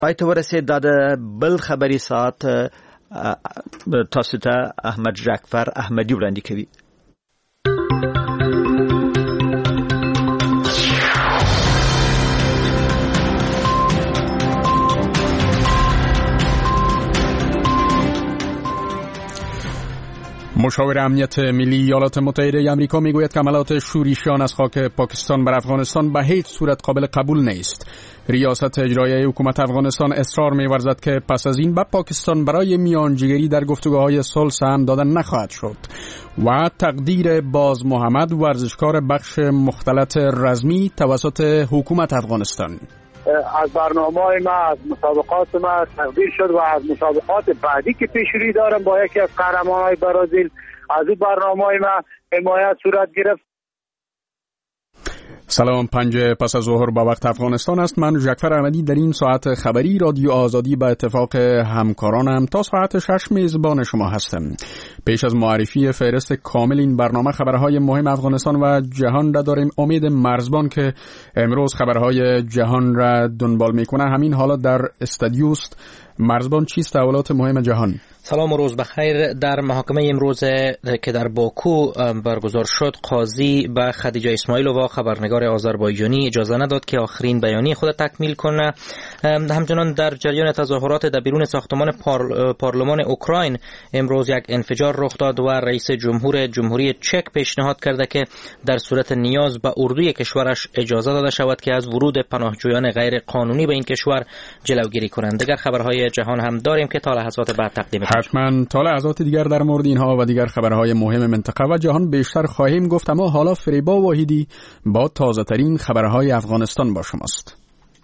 پایته ورسید د بل خبري ساعت تاسو ته احمد جعفر احمدی وړاندې کوي. مشاور امنیت ملی ایالات متحده آمریکا میگوید که حملات شورشیان از خاک پاکستان بر افغانستان به هیچ صورت قابل قبول نیست. ریاست اجرایی حکومت افغانستان اصرار می‌ورزد که پس از این به پاکستان برای میانجیگری در گفتگوهای صلح سهم دادن نخواهد شد و تقدیر باز محمد ورزشکار بخش مختلط رزمی توسط حکومت افغانستان. از برنامه‌های ما، از مسابقات ما تقدیر شد و از مسابقات بعدی که پیش روی دارم با یکی از قهرمان‌های برزیل از این برنامه‌های ما حمایت صورت گرفت. سلام، 5 پس از ظهر با وقت افغانستان است. من جعفر احمدی در این ساعت خبری رادیو آزادی به اتفاق همکارانم تا ساعت 6 میزبان شما هستم. پیش از معرفی فهرست کامل این برنامه خبرهای مهم افغانستان و جهان را داریم. امید مرزبان که امروز خبرهای جهان را دنبال میکنه همین حالا در استودیوست. مرزبان، چیست احوالات مهم جهان؟ سلام و روز بخیر. در محاکمه امروز که در باکو برگزار شد، قاضی به خدیجه اسماعیلووا خبرنگار آذربایجانی اجازه نداد که آخرین بیانیه خود تکمیل کنه. همچنان در جریان تظاهرات در بیرون ساختمان پارلمان اوکراین امروز یک انفجار رخ داد و رئیس جمهوری چک پیشنهاد کرده که در صورت نیاز به اردوی کشورش اجازه داده شود که از ورود پناهجویان غیر قانونی به این کشور جلوگیری کنند. دیگر خبرهای جهان هم داریم که تا لحظات بعد تقدیم حتما تا لحظات دیگر در مورد اینها و دیگر خبرهای مهم منطقه و جهان بیشتر خواهیم گفت، اما حالا فریبا واحدی با تازه ترین خبرهای افغانستان با شماست.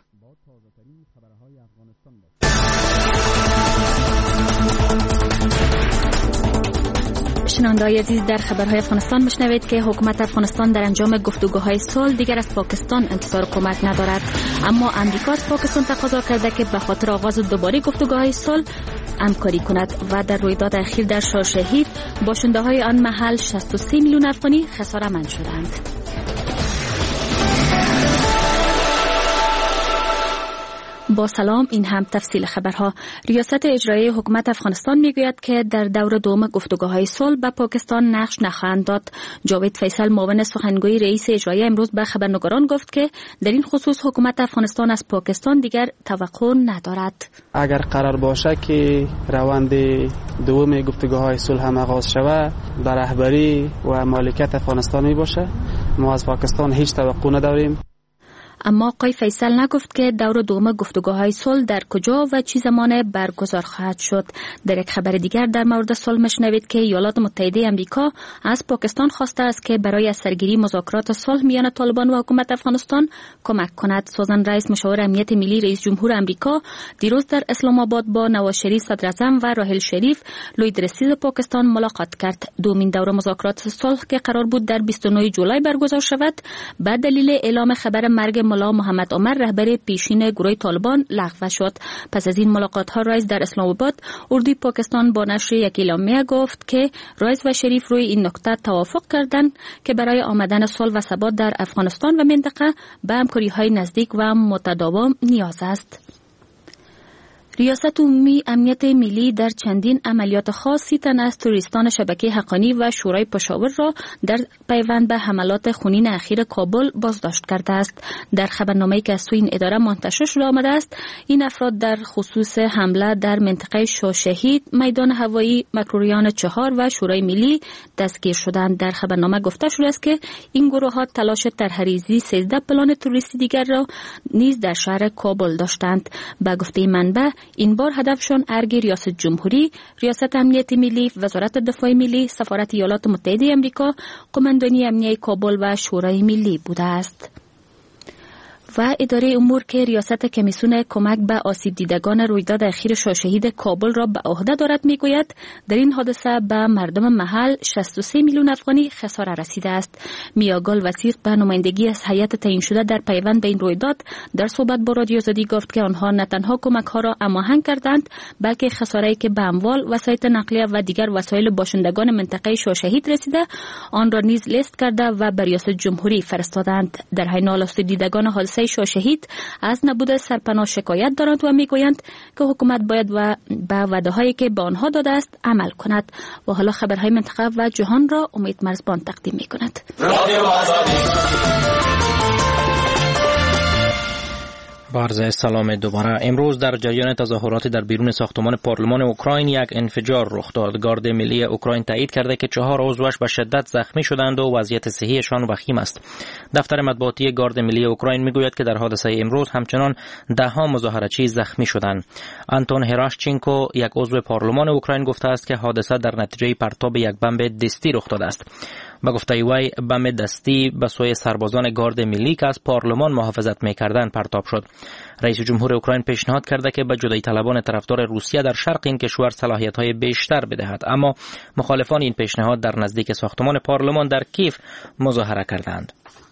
شنونده‌های عزیز، در خبرهای افغانستان میشنوید که حکومت افغانستان در انجام گفتگوهای صلح دیگر از پاکستان انتظار کمک ندارد، اما امریکا از پاکستان تقاضا کرده که به خاطر آغاز دوباره گفتگوهای صلح همکاری کند و در رویداد اخیر در شاهشهید باشنده‌های آن محل 63 میلیون افغانی خساره‌مند شدند. با سلام، این هم تفصیل خبرها. ریاست اجرایی حکومت افغانستان میگوید که در دور دوم گفتگوهای صلح به پاکستان نقش نخواهند داد. جاوید فیصل، معاون سخنگوی رئیس اجرایی، امروز به خبرنگاران گفت که در این خصوص حکومت افغانستان از پاکستان دیگر توقع ندارد. اگر قرار باشه که روند دوم گفتگوهای صلح هم آغاز شود در رهبری و مالکیت افغانستان می باشه، ما از پاکستان هیچ توقع نداریم. اما آقای فیصل نگفت که دور دوم گفتگوهای صلح در کجا و چه زمان برگزار خواهد شد. در یک خبر دیگر در مورد صلح میشنوید که ایالات متحده آمریکا از پاکستان خواسته است که برای سرگیری مذاکرات صلح میان طالبان و حکومت افغانستان کمک کند. سوزان رئیس، مشاور امنیت ملی رئیس جمهور آمریکا، دیروز در اسلام آباد با نواز شریف صدراعظم و راحیل شریف لوید رئیس پاکستان ملاقات کرد. دومین دوره مذاکرات صلح که قرار بود در 29 جولای برگزار شود، به دلیل اعلام خبر مرگ ملا محمد عمر رهبر پیشین گروه طالبان لغو شد. پس از این ملاقات ها رئیس در اسلام آباد اردوی پاکستان با نشر یک اعلامیه گفت که رئیس و شریف روی این نکته توافق کردند که برای آمدن صلح و ثبات در افغانستان و منطقه به همکاری‌های نزدیک و متداوم نیاز است. ریاست عمومی امنیت ملی در چندین عملیات خاصی تن از توریستان شبکه حقانی و شورای پشاور را در پیوند به حملات خونین اخیر کابل بازداشت کرده است. در خبرنامه‌ای که از سوی این اداره منتشر شده آمده است، این افراد در خصوص حمله در منطقه شاهشهید، میدان هوایی، مکروریان 4 و شورای ملی دستگیر شدند. در خبرنامه گفته شده است که این گروه‌ها تلاش طرح‌ریزی 13 پلان توریستی دیگر را نیز در شهر کابل داشتند. به گفته منبع، این بار هدفشان ارگ ریاست جمهوری، ریاست امنیت ملی، وزارت دفاع ملی، سفارت ایالات متحده آمریکا، قماندانی امنیه کابل و شورای ملی بوده است. و اداره امور که ریاست کمیسیون کمک به آسیب دیدگان رویداد اخیر شاهشهید کابل را به عهده دارد میگوید در این حادثه به مردم محل 63 میلیون افغانی خساره رسیده است. میاگل وثیق به نمایندگی از هیئت تعیین شده در پیوند به این رویداد در صحبت با رادیو آزادی گفت که آنها نه تنها کمک ها را هماهنگ کردند، بلکه خساره‌ای که به اموال، وسایل نقلیه و دیگر وسایل باشندگان منطقه شاهشهید رسیده آن را نیز لیست کرده و به ریاست جمهوری فرستادند. در حین حال آسیب دیدگان حادثه مدرسه شاهشهید از نبود سرپناه شکایت دارند و میگویند که حکومت باید به وعده‌هایی که به آنها داده است عمل کند. و حالا خبرهای منطقه و جهان را امید مرزبان تقدیم می‌کند. عرض سلام دوباره. امروز در جریان تظاهرات در بیرون ساختمان پارلمان اوکراین یک انفجار رخ داد. گارد ملی اوکراین تایید کرده که 4 عضوش به شدت زخمی شدند و وضعیت صحیشان وخیم است. دفتر مطبوعاتی گارد ملی اوکراین میگوید که در حادثه امروز همچنان 10 مظاهرچی زخمی شدند. آنتون هراشچنکو یک عضو پارلمان اوکراین گفته است که حادثه در نتیجه پرتاب یک بمب دستی رخ داده است. با گفته وی بم دستی به سوی سربازان گارد ملی که از پارلمان محافظت می‌کردند پرتاب شد. رئیس جمهور اوکراین پیشنهاد کرده که به جدایی طلبان طرفدار روسیه در شرق این کشور صلاحیت‌های بیشتر بدهد، اما مخالفان این پیشنهاد در نزدیک ساختمان پارلمان در کیف مظاهره کردند.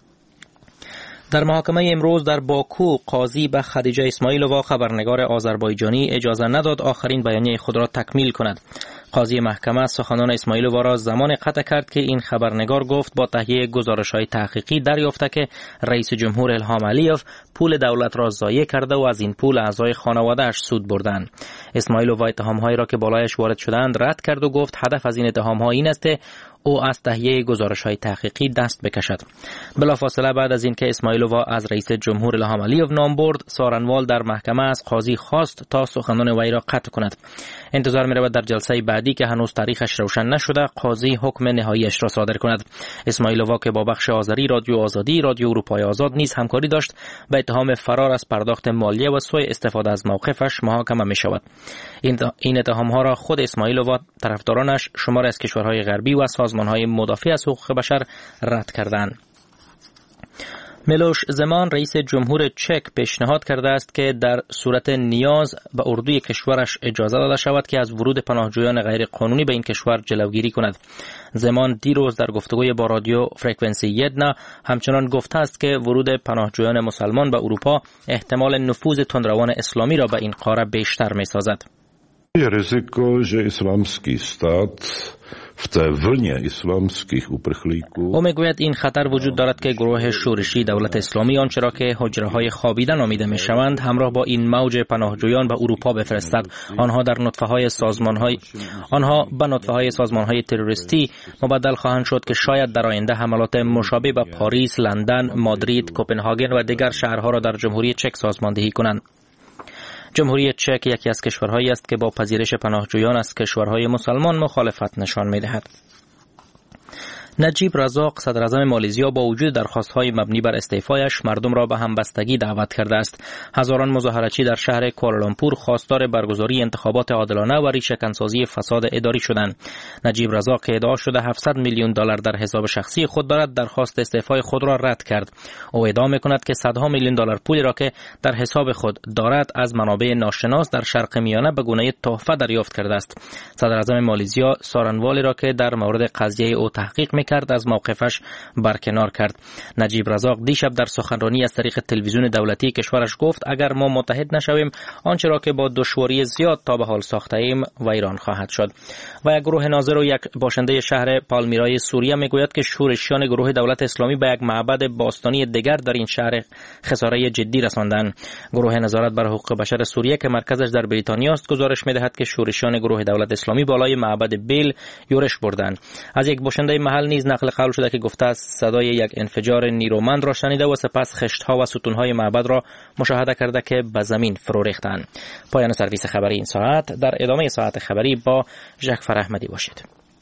در محاکمه امروز در باکو قاضی به خدیجه اسماعیلووا خبرنگار آذربایجانی اجازه نداد آخرین بیانیه خود را تکمیل کند. قاضی محکمه سخنان اسماعیلووا را زمان قطع کرد که این خبرنگار گفت با تهیه گزارش‌های تحقیقی دریافته که رئیس جمهور الهام علیوف پول دولت را ضایع کرده و از این پول اعضای خانواده‌اش سود بردند. اسماعیلووا اتهام‌هایی را که بالایش وارد شدند رد کرد و گفت هدف از این اتهام‌ها این است او از تهیه گزارش‌های تحقیقی دست بکشد. بلافاصله بعد از اینکه اسماعیلووا از رئیس جمهور الهام علیوف نام برد، سارنوال در محکمه از قاضی خواست تا سخنان وی را قطع کند. انتظار می‌رود در جلسه بعدی که هنوز تاریخش روشن نشده، قاضی حکم نهاییش را صادر کند. اسماعیلووا که با بخش آذری رادیو آزادی، رادیو اروپای آزاد نیز همکاری داشت، به اتهام فرار از پرداخت مالیه و سوء استفاده از موقفش محاکمه می‌شود. این اتهام‌ها را خود اسماعیلووا، طرفدارانش، شماری از کشورهای غربی و سازمان‌های مدافع از حقوق بشر رد کردند. میلوش زمان رئیس جمهور چک پیشنهاد کرده است که در صورت نیاز به اردوی کشورش اجازه داده شود که از ورود پناهجویان غیر قانونی به این کشور جلوگیری کند. زمان دیروز در گفتگوی با رادیو فرکانسی 1 همچنان گفته است که ورود پناهجویان مسلمان به اروپا احتمال نفوذ تندروان اسلامی را به این قاره بیشتر می‌سازد. Je riziko, že islámský stát v té vlně islámských uprchlíků. او میگوید این خطر وجود دارد که گروه شورشی دولت اسلامی آنچه را که حجره‌های خوابیده نامیده می‌شوند همراه با این موج پناهجویان به اروپا بفرستد. آنها به نطفه‌های سازمان‌های تروریستی مبدل خواهند شد که شاید در آینده حملات مشابه به پاریس، لندن، مادرید، کوپنهاگن و دیگر شهرها را در جمهوری چک سازماندهی کنند. جمهوری چک یکی از کشورهایی است که با پذیرش پناهجویان از کشورهای مسلمان مخالفت نشان می‌دهد. نجیب رزاق صدر اعظم مالزیا با وجود درخواست‌های مبنی بر استعفایش مردم را به همبستگی دعوت کرده است. هزاران مظاهرچی در شهر کوالالامپور خواستار برگزاری انتخابات عادلانه و ریشه‌کنسازی فساد اداری شدند. نجیب رزاق که ادعا شده $700 میلیون در حساب شخصی خود دارد، درخواست استعفای خود را رد کرد. او ادعا می‌کند که $100 میلیون پولی را که در حساب خود دارد از منابع ناشناس در شرق میانه به گونه تحفه دریافت کرده است. صدر اعظم مالزیا سارنوالی را که در مورد قضیه او تحقیق کرد از موقفش برکنار کرد. نجیب رزاق دیشب در سخنرانی از طریق تلویزیون دولتی کشورش گفت اگر ما متحد نشویم آنچه را که با دشواری زیاد تا به حال ساخته ایم ویران خواهد شد. و یک گروه ناظر و یک باشنده شهر پالمیرای سوریه میگوید که شورشیان گروه دولت اسلامی به یک معبد باستانی دیگر در این شهر خساره جدی رساندند. گروه نظارت بر حقوق بشر سوریه که مرکزش در بریتانیا است گزارش میدهد که شورشیان گروه دولت اسلامی بالای معبد بیل یورش بردند. از یک باشنده محل نیز نقل قول شده که گفته است صدای یک انفجار نیرومند را شنیده و سپس خشت‌ها و ستون‌های معبد را مشاهده کرده که به زمین فرو ریختند. پایان سرویس خبری این ساعت. در ادامه ساعت خبری با ژکفر احمدی باشید.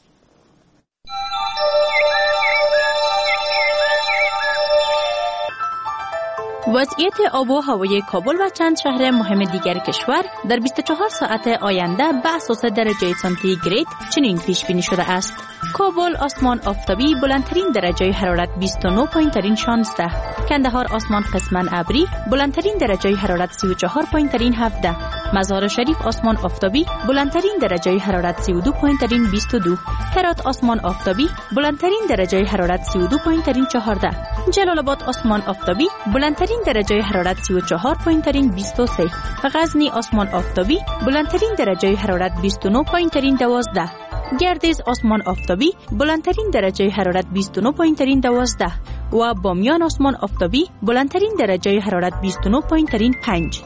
وضعیت آب و هوای کابل و چند شهر مهم دیگر کشور در 24 ساعت آینده به اساس درجه سانتیگراد چنین پیش بینی شده است: کابل آسمان آفتابی، بلندترین درجه حرارت 29 پایین ترین 16. کندهار آسمان قسماً ابری، بلندترین درجه حرارت 34 پایین ترین 17. مزار شریف آسمان آفتابی، بلندترین درجه حرارت 32 پایین ترین 22. هرات آسمان آفتابی، بلندترین درجه حرارت 32 پایین ترین 14. جلال آباد آسمان آفتابی، بلندترین درجه حرارت 34 پایین ترین 23. غزنی آسمان آفتابی، بلندترین درجه حرارت 29 پایین ترین 12. گردیز آسمان آفتابی، بلندترین درجه حرارت 29 پایین ترین 12. و بامیان آسمان آفتابی بلندترین درجه حرارت 29، پایین‌ترین 5.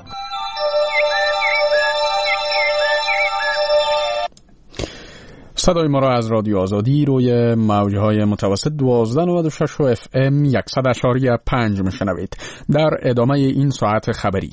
صدای ما را از رادیو آزادی روی موجهای متوسط 1296 و FM 100.5 میشنوید. در ادامه این ساعت خبری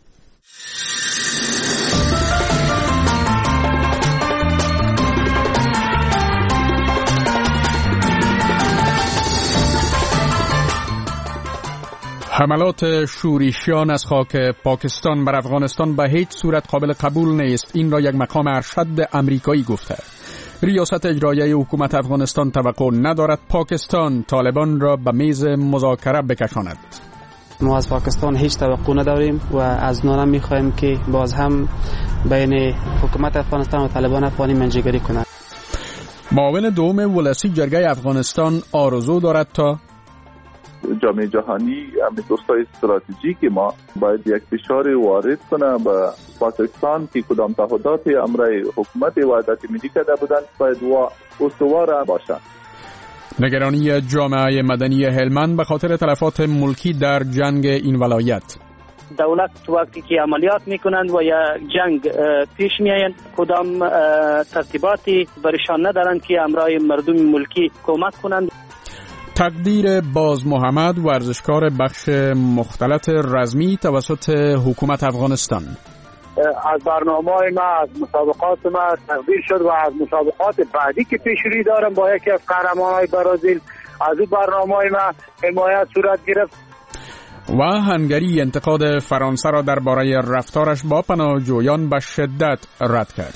حملات شورشیان از خاک پاکستان بر افغانستان به هیچ صورت قابل قبول نیست. این را یک مقام ارشد امریکایی گفته. ریاست اجرایی حکومت افغانستان توقع ندارد پاکستان طالبان را به میز مذاکره بکشاند. ما از پاکستان هیچ توقع نداریم و از اونا میخواهیم که باز هم بین حکومت افغانستان و طالبان افغانی منجگری کنند. معاون دوم ولسی جرگه افغانستان آرزو دارد تا جامعه جهانی همین دوستای استراتژیک ما باید یک فشار وارد کنه به پاکستان که کدام تعهدات امرای حکومت وحدت ملی کرده بودند باید استوار باشند. نگرانی جامعه مدنی هلمند به خاطر تلفات ملکی در جنگ این ولایت. دولت وقتی که عملیات میکنند و یا جنگ پیش میآیند کدام ترتیباتی برشان ندارند که امرای مردم ملکی کمک کنند. تقدیر باز محمد ورزشکار بخش مختلط رزمی توسط حکومت افغانستان. از برنامه ما از مسابقات ما تقدیر شد و از مسابقات بعدی که پیش روی دارم با یکی از قهرمان‌های برازیل از این برنامه ما حمایت صورت گرفت. و هنگری انتقاد فرانسه را درباره رفتارش با پناهجویان به شدت رد کرد.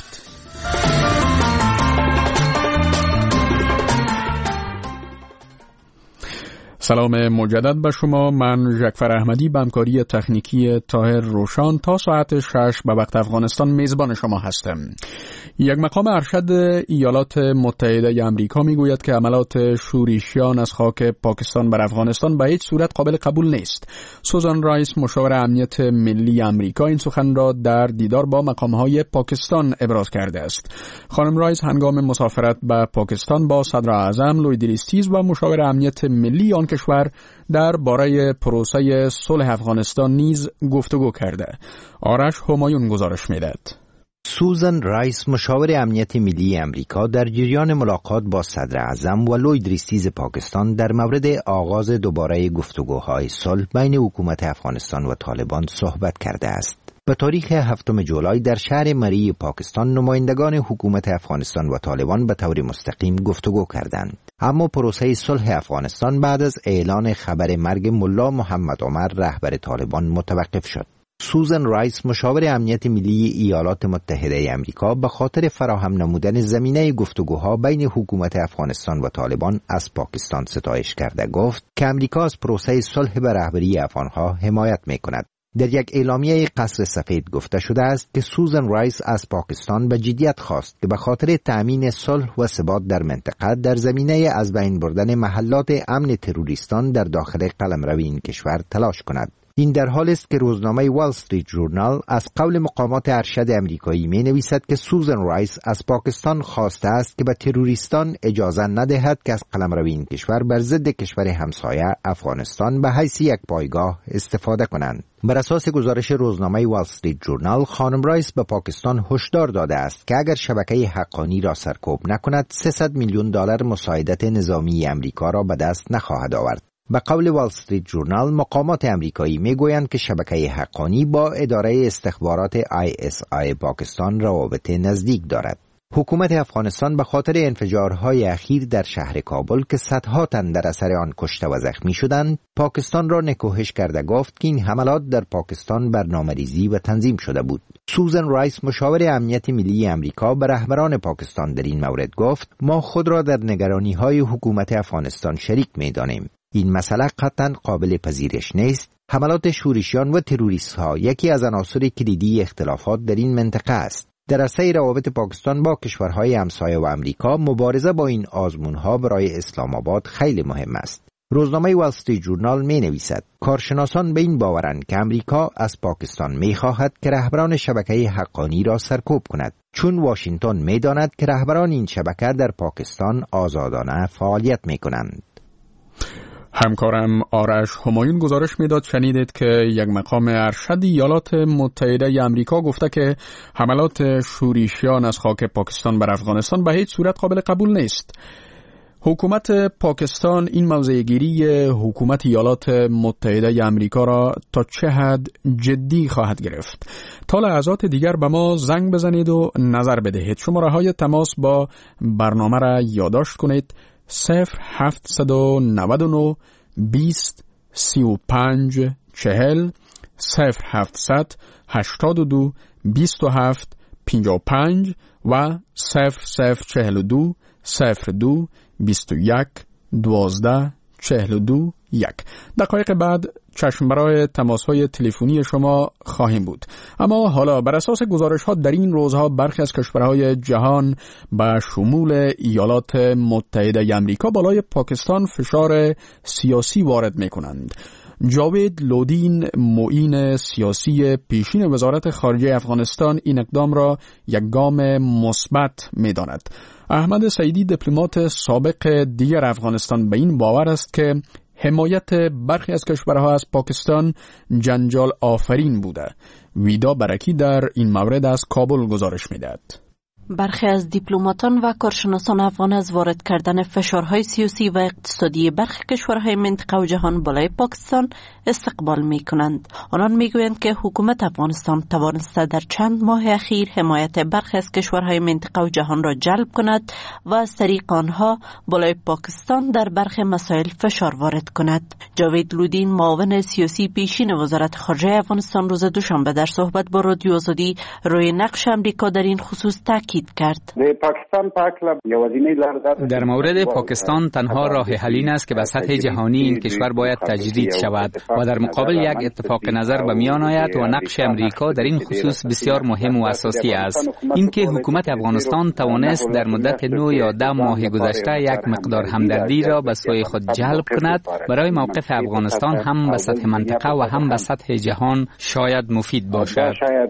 سلام مجدد به شما. من جعفر احمدی به همکاری تکنیکی طاهر روشان تا ساعت 6 به وقت افغانستان میزبان شما هستم. یک مقام ارشد ایالات متحده آمریکا میگوید که حملات شورشیان از خاک پاکستان بر افغانستان به هیچ صورت قابل قبول نیست. سوزان رایس مشاور امنیت ملی آمریکا این سخن را در دیدار با مقام‌های پاکستان ابراز کرده است. خانم رایس هنگام مسافرت به پاکستان با صدر اعظم لوید ریستیز و مشاور امنیت ملی آن کشور درباره پروسه صلح افغانستان نیز گفتگو کرده. آرش همایون گزارش می‌دهد. سوزان رایس مشاور امنیت ملی امریکا در جریان ملاقات با صدر اعظم و لوید ریستیز پاکستان در مورد آغاز دوباره گفتگوهای صلح بین حکومت افغانستان و طالبان صحبت کرده است. به تاریخ 7 جولای در شهر مری پاکستان نمایندگان حکومت افغانستان و طالبان به طور مستقیم گفتگو کردند. اما پروسه صلح افغانستان بعد از اعلان خبر مرگ ملا محمد عمر رهبر طالبان متوقف شد. سوزان رایس مشاور امنیت ملی ایالات متحده آمریکا به خاطر فراهم نمودن زمینه گفتگوها بین حکومت افغانستان و طالبان از پاکستان ستایش کرده گفت که امریکا از پروسه صلح به رهبری افغانها حمایت می‌کند. در یک اعلامیه قصر سفید گفته شده است که سوزان رایس از پاکستان به جدیت خواست که به خاطر تأمین صلح و ثبات در منطقه در زمینه از بین بردن محلات امن تروریستان در داخل قلمرو این کشور تلاش کند. این در حال است که روزنامه وال استریت ژورنال از قول مقامات ارشد امریکایی می نویسد که سوزان رایس از پاکستان خواسته است که به تروریستان اجازه ندهد که از قلمرو این کشور بر ضد کشور همسایه افغانستان به حیث یک پایگاه استفاده کنند. بر اساس گزارش روزنامه وال استریت ژورنال خانم رایس به پاکستان هشدار داده است که اگر شبکه حقانی را سرکوب نکند 300 میلیون دلار مساعدت نظامی امریکا را به دست نخواهد آورد. به قول وال استریت ژورنال مقامات امریکایی میگویند که شبکه حقانی با اداره استخبارات ISI پاکستان روابط نزدیک دارد. حکومت افغانستان به خاطر انفجارهای اخیر در شهر کابل که صدها تن در اثر آن کشته و زخمی شدند، پاکستان را نکوهش کرده گفت که این حملات در پاکستان برنامه‌ریزی و تنظیم شده بود. سوزان رایس مشاور امنیت ملی امریکا به رهبران پاکستان در این مورد گفت ما خود را در نگرانی‌های حکومت افغانستان شریک می‌دانیم. این مسئله قطعاً قابل پذیرش نیست. حملات شورشیان و تروریست‌ها یکی از عناصر کلیدی اختلافات در این منطقه است. در عرصه روابط پاکستان با کشورهای همسایه و امریکا مبارزه با این آزمون‌ها برای اسلام آباد خیلی مهم است. روزنامه وال استریت ژورنال می‌نویسد کارشناسان به این باورند که امریکا از پاکستان می‌خواهد که رهبران شبکه حقانی را سرکوب کند، چون واشنگتن می‌داند که رهبران این شبکه در پاکستان آزادانه فعالیت می‌کنند. همکارم آرش همایون گزارش میداد شنیدید که یک مقام ارشد ایالات متحده آمریکا گفته که حملات شورشیان از خاک پاکستان بر افغانستان به هیچ صورت قابل قبول نیست. حکومت پاکستان این موضع‌گیری حکومت ایالات متحده آمریکا را تا چه حد جدی خواهد گرفت؟ تا لحظات دیگر به ما زنگ بزنید و نظر بدهید. شماره‌های تماس با برنامه را یادداشت کنید: 0799 20 35 40 0700 82 27 55 و 0042 02 21 12 42 1. دقایق بعد چشم برای تماس‌های تلفنی شما خواهیم بود. اما حالا بر اساس گزارش‌ها در این روزها برخی از کشورهای جهان به شمول ایالات متحده آمریکا بالای پاکستان فشار سیاسی وارد می‌کنند. جاوید لودین، معین سیاسی پیشین وزارت خارجه افغانستان، این اقدام را یک گام مثبت می‌داند. احمد سعیدی، دیپلمات سابق دیگر افغانستان، به این باور است که حمایت برخی از کشورها از پاکستان جنجال آفرین بوده. ویدا برکی در این مورد از کابل گزارش می‌دهد. برخی از دیپلماتان و کارشناسان افغان از وارد کردن فشارهای سیاسی و اقتصادی برخی کشورهای منطقه و جهان بالای پاکستان استقبال می کنند. آنان می گویند که حکومت افغانستان توانسته در چند ماه اخیر حمایت برخی از کشورهای منطقه و جهان را جلب کند و از طریق آنها بالای پاکستان در برخی مسائل فشار وارد کند. جاوید لودین، معاون سیاسی پیشین وزارت خارجه افغانستان، روز دوشنبه در صحبت با رادیو آزادی روی نقش امریکا در این خصوص تاکید کرد. در مورد پاکستان تنها راه حل این است که به سطح جهانی این کشور باید تجدید شود و در مقابل یک اتفاق نظر به میان آید و نقش امریکا در این خصوص بسیار مهم و اساسی است. اینکه حکومت افغانستان توانست در مدت 9 یا 10 ماه گذشته یک مقدار همدردی را به سوی خود جلب کند، برای موقف افغانستان هم به سطح منطقه و هم به سطح جهان شاید مفید باشد.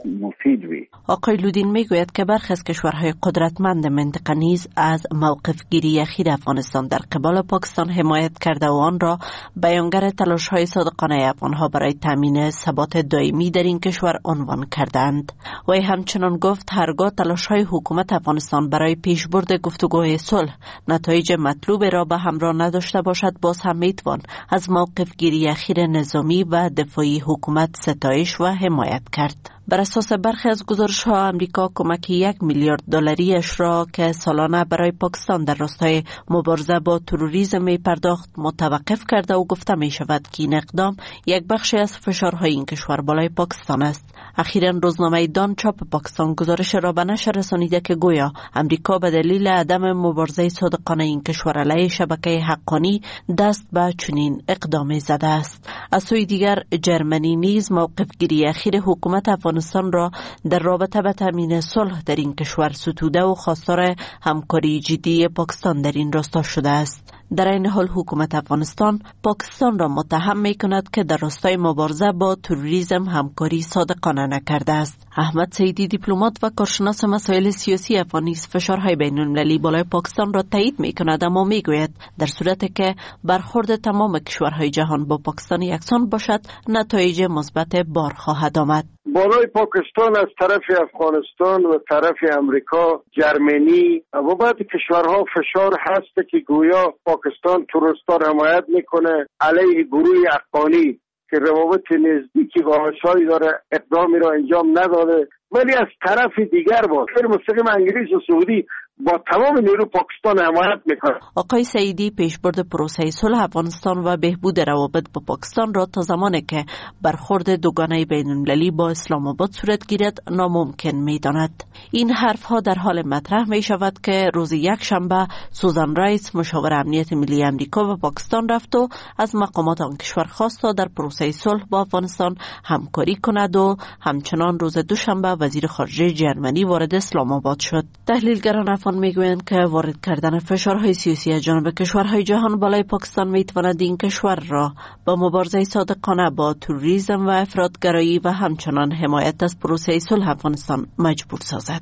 آقای لودین میگوید که برخی از کشورهای قدرتمند منطقه نیز از موقف گیری اخیر افغانستان در قبال پاکستان حمایت کرده و آن را بیانگر تلاش‌های صادقانه افغان‌ها برای تامین ثبات دائمی در این کشور عنوان کردند. وی همچنان گفت هرگاه تلاش‌های حکومت افغانستان برای پیشبرد گفتگوهای صلح نتایج مطلوب را به همراه نداشته باشد، باز هم میتوان از موقف گیری اخیر نظامی و دفاعی حکومت ستایش و حمایت کرد. بر اساس برخی از گزارش‌ها، امریکا کمک 1 میلیارد دلاریش را که سالانه برای پاکستان در راستای مبارزه با تروریسم می پرداخت متوقف کرده و گفته می شود که این اقدام یک بخشی از فشارهای این کشور بالای پاکستان است. اخیراً روزنامه دان چاپ پاکستان گزارش را به نشر رسانیده که گویا امریکا به دلیل عدم مبارزه صادقانه این کشور علیه شبکه حقانی دست به چنین اقدامی زده است. از سوی دیگر جرمنی نیز موقف گیری اخیر حکومت افغانستان را در رابطه با تامین صلح در این کشور ستوده و خواستار همکاری جدی پاکستان در این راستا شده است. در این حال حکومت افغانستان پاکستان را متهم می کند که در راستای مبارزه با تروریسم همکاری صادقانه نکرده است. احمد سعیدی، دیپلمات و کارشناس مسائل سیاسی افغان، نیز فشارهای بین‌المللی بالای پاکستان را تایید می کند، اما می گوید در صورتی که برخورد تمام کشورهای جهان با پاکستان یکسان باشد، نتایج مثبت بار خواهد آمد. بالای پاکستان از طرف افغانستان و طرف امریکا، جرمنی و بعضی کشورها فشار هست که گویا پاکستان تروریستا را حمایت میکنه علیه گروه حقانی که روابط نزدیکی با آشایی داره، اقدامی را انجام نداده. ولی از طرف دیگر با غیر مستقیم انگلیس و سعودی با تمام نیرو پاکستان حمایت میکنه. آقای سعیدی پیشبرد پروسه صلح افغانستان و بهبود روابط با پاکستان را تا زمانی که برخورد دوگانه بین‌المللی با اسلام آباد صورت گیرد ناممکن می‌داند. این حرف‌ها در حال مطرح می‌شود که روز یکشنبه سوزان رایس، مشاور امنیت ملی آمریکا و پاکستان، رفت و از مقامات آن کشور خواست تا در پروسه صلح با افغانستان همکاری کند و همچنان روز دوشنبه وزیر خارجه جرمنی وارد اسلام آباد شد. تحلیلگران افغان میگویند که وارد کردن فشارهای سیاسی از جانب کشورهای جهان بالای پاکستان میتواند این کشور را با مبارزه صادقانه با تروریسم و افراطگرایی و همچنان حمایت از پروسه صلح افغانستان مجبور سازد.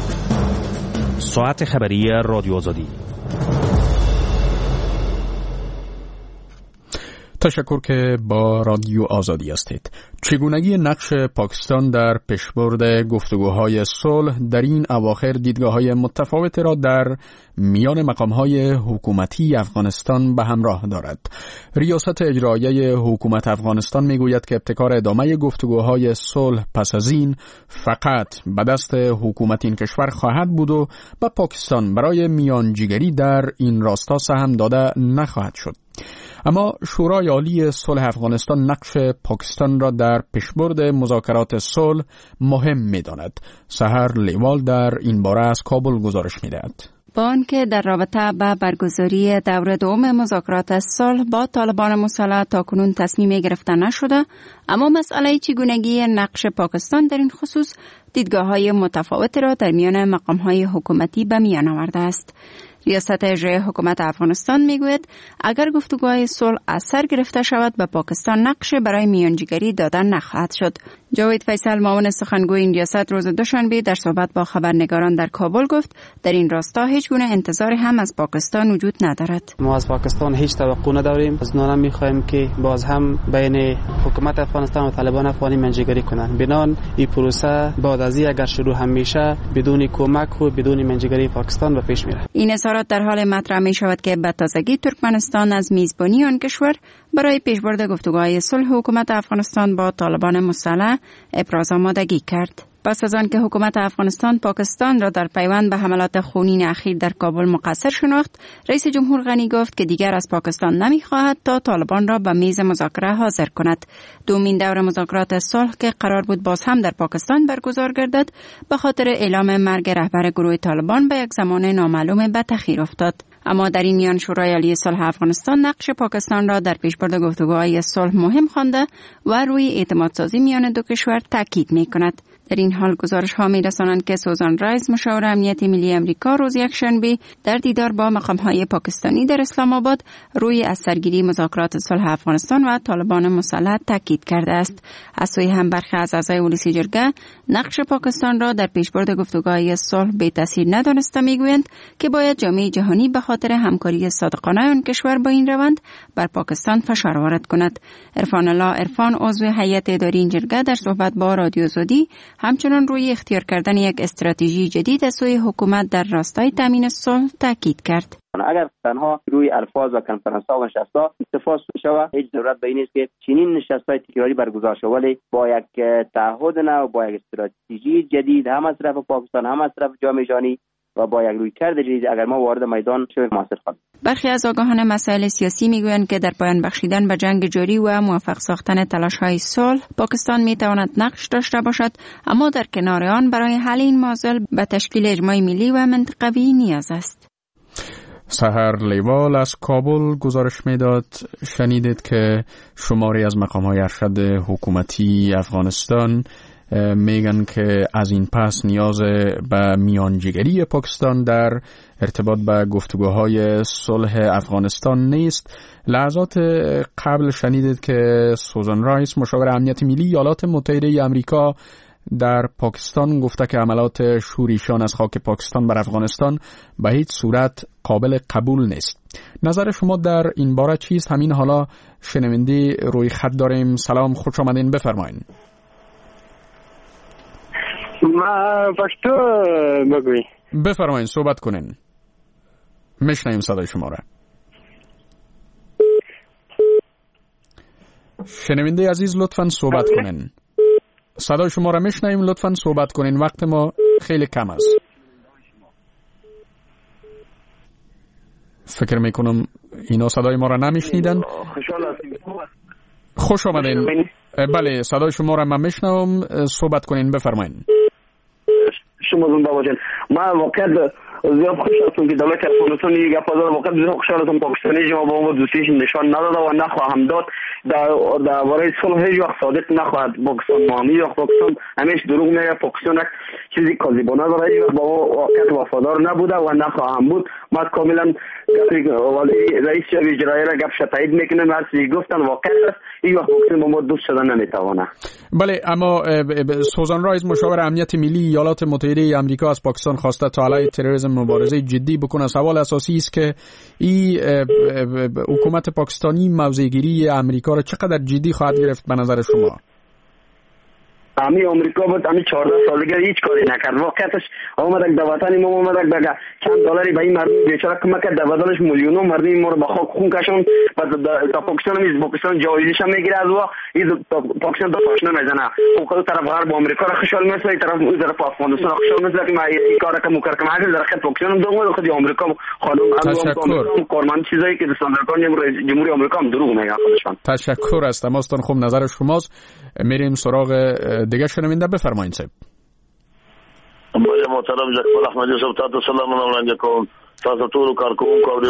ساعت خبری رادیو آزادی. تشکر که با رادیو آزادی هستید. چگونگی نقش پاکستان در پیشبرد گفتگوهای صلح در این اواخر دیدگاه‌های متفاوتی را در میان مقام‌های حکومتی افغانستان به همراه دارد. ریاست اجراییه حکومت افغانستان میگوید که ابتکار ادامه گفتگوهای صلح پس از این فقط به دست حکومت این کشور خواهد بود و به پاکستان برای میانجیگری در این راستا سهم داده نخواهد شد. اما شورای عالی صلح افغانستان نقش پاکستان را در پیشبرد مذاکرات صلح مهم می‌داند. سحر لیوال در این باره از کابل گزارش می‌دهد. با آنکه در رابطه با برگزاری دور دوم مذاکرات صلح با طالبان مسلح تاکنون تصمیم گرفته نشده، اما مسئله چگونگی نقش پاکستان در این خصوص دیدگاه‌های متفاوتی را در میان مقام‌های حکومتی به میان آورده است. ریاست اجرایی حکومت افغانستان میگوید اگر گفتگوهای صلح از سر گرفته شود به پاکستان نقش برای میانجیگری دادن نخواهد شد. جاوید فیصل معاون سخنگوی این ریاست روز دوشنبه در صحبت با خبرنگاران در کابل گفت در این راستا هیچ گونه انتظاری هم از پاکستان وجود ندارد. ما از پاکستان هیچ توقع نداریم. از نان میخواهیم که باز هم بین حکومت افغانستان و طالبان افغانی منجیگری کنند. بنان این پروسه بعد از این اگر شروع هم میشه بدون کمک و بدون منجیگری پاکستان به پیش میره. این اظهارات در حال مطرح می شود که به تازگی ترکمنستان از میزبانی آن کشور برای پیشبرد گفتگوهای صلح حکومت افغانستان با طالبان مسلح ابراز آمادگی کرد. پس از آن که حکومت افغانستان پاکستان را در پیوند به حملات خونین اخیر در کابل مقصر شناخت، رئیس جمهور غنی گفت که دیگر از پاکستان نمی‌خواهد تا طالبان را به میز مذاکره حاضر کند. دومین دور مذاکرات صلح که قرار بود باز هم در پاکستان برگزار گردد، به خاطر اعلام مرگ رهبر گروه طالبان به یک زمان نامعلوم به تأخیر افتاد. اما در این میان شورای عالی صلح افغانستان نقش پاکستان را در پیشبرد گفتگوهای صلح مهم خوانده و روی اعتمادسازی میان دو کشور تاکید می‌کند. در این حال گزارش‌ها می‌رسانند که سوزان رایس مشاور امنیت ملی امریکا روز یکشنبه در دیدار با مقام‌های پاکستانی در اسلام آباد روی از سرگیری مذاکرات صلح افغانستان و طالبان مسلح تاکید کرده است. از سوی هم برخی از اعضای اولسی جرگه نقش پاکستان را در پیشبرد گفتگوهای صلح بی تاثیر ندانسته می‌گویند که باید جامعه جهانی به خاطر همکاری صادقانه آن کشور با این روند بر پاکستان فشار وارد کند. عرفان الله عرفان عضو هیئت اداری این جرگه در صحبت با رادیو آزادی همچنان روی اختیار کردن یک استراتژی جدید از سوی حکومت در راستای تامین صلح تاکید کرد. اگر تنها روی الفاظ و کنفرانس‌ها و نشست‌ها اتفاق شود، هیچ ضرورت به این نیست که چنین نشست‌های تکراری برگزار شود، ولی با یک تعهد نو، با یک استراتژی جدید هم از طرف پاکستان هم از طرف جامعه جهانی و با یک رویکرد جدید اگر ما وارد میدان شویم موثر خواهیم. برخی از آگاهان مسائل سیاسی میگویند که در پایان بخشیدن به جنگ جاری و موفق ساختن تلاش‌های صلح پاکستان میتواند نقش داشته باشد، اما در کنار آن برای حل این معضل به تشکیل اجماع ملی و منطقوی نیاز است. سحر لیوال از کابل گزارش میداد. شنیدید که شماری از مقام‌های ارشد حکومتی افغانستان میگن که از این پس نیاز به میانجیگری پاکستان در ارتباط به گفتگوهای صلح افغانستان نیست. لحظات قبل شنیدید که سوزان رایس مشاور امنیت ملی ایالات متحده آمریکا در پاکستان گفته که عملات شوریشان از خاک پاکستان بر افغانستان به هیچ صورت قابل قبول نیست. نظر شما در این باره چیست؟ همین حالا شنونده روی خط داریم. سلام، خوش آمدین، بفرمایید. ما پشتو بگوی. بفرمایید، صحبت کنین. میشنویم صدای شما را. شنونده عزیز لطفاً صحبت کنین. صدای شما را میشنویم، لطفاً صحبت کنین، وقت ما خیلی کم است. فکر میکنم اینا صدای ما را نمیشنیدن. خوش آمدین. بله، صدای شما را من میشنوم، صحبت کنین، بفرمایید. شما زنده باشین. ما واقعا زیاد خوش هستم که دولت افغانستان یک افضل واقعا زیاد خوشحال هستم پاکستانی جواب با ما دوستیش نشان نداده و نخواهم داد. در برای صلح هیچ وقت صادق نخواهد پاکستان. معامله پاکستان همیشه دروغ میگه. پاکستان چیزی کاذبانه داره، هیچ وقت با واقعیت وفادار نبوده و نخواهم بود. ما کاملا رئیس اجرایی را گپ تایید میکنم. هر چیزی گفتن واقعیت است. هیچ وقت پاکستان با ما دوست شدن نمیتوانه. بله، اما سوزان رایس مشاور امنیت ملی ایالات متحده آمریکا از پاکستان خواسته تا علیه تروریسم مبارزه جدی بکنه. سوال اساسی است که این حکومت پاکستانی موضع‌گیری امریکا را چقدر جدی خواهد گرفت به نظر شما؟ امی آمریکا بود امی 14 سال دیگه هیچ کاری نکرد. واقعیتش اومدک در وطن ما اومدک دیگه چند دلاری به این مردم بیچاره کمک کرد، در بدلش میلیون‌ها مردم ما رو به خاک خون کشوند. بعد تا پاکستان میز پاکستان جایزش هم میگیره از وا این پاکستان دو تاشنه میزنه. او طرف غرب آمریکا را خوشحال میشه، این طرف اون طرف افغانستان را خوشحال میشه که ما این کارا که مکرکم هست در خط پاکستان هم دوم خود آمریکا خانم آمریکا کارمند چیزایی که دستاندرکان جمهوری آمریکا هم دروغ میگن خودشان. تشکر از تماستان. خوب نظر شماست. میریم سراغ دیگه شنونده. بفرمایید صاحب. بله محترم جکفر احمدی صاحب تاسو سلام وړاندې کوم. تاسو ټول کارکوونکو او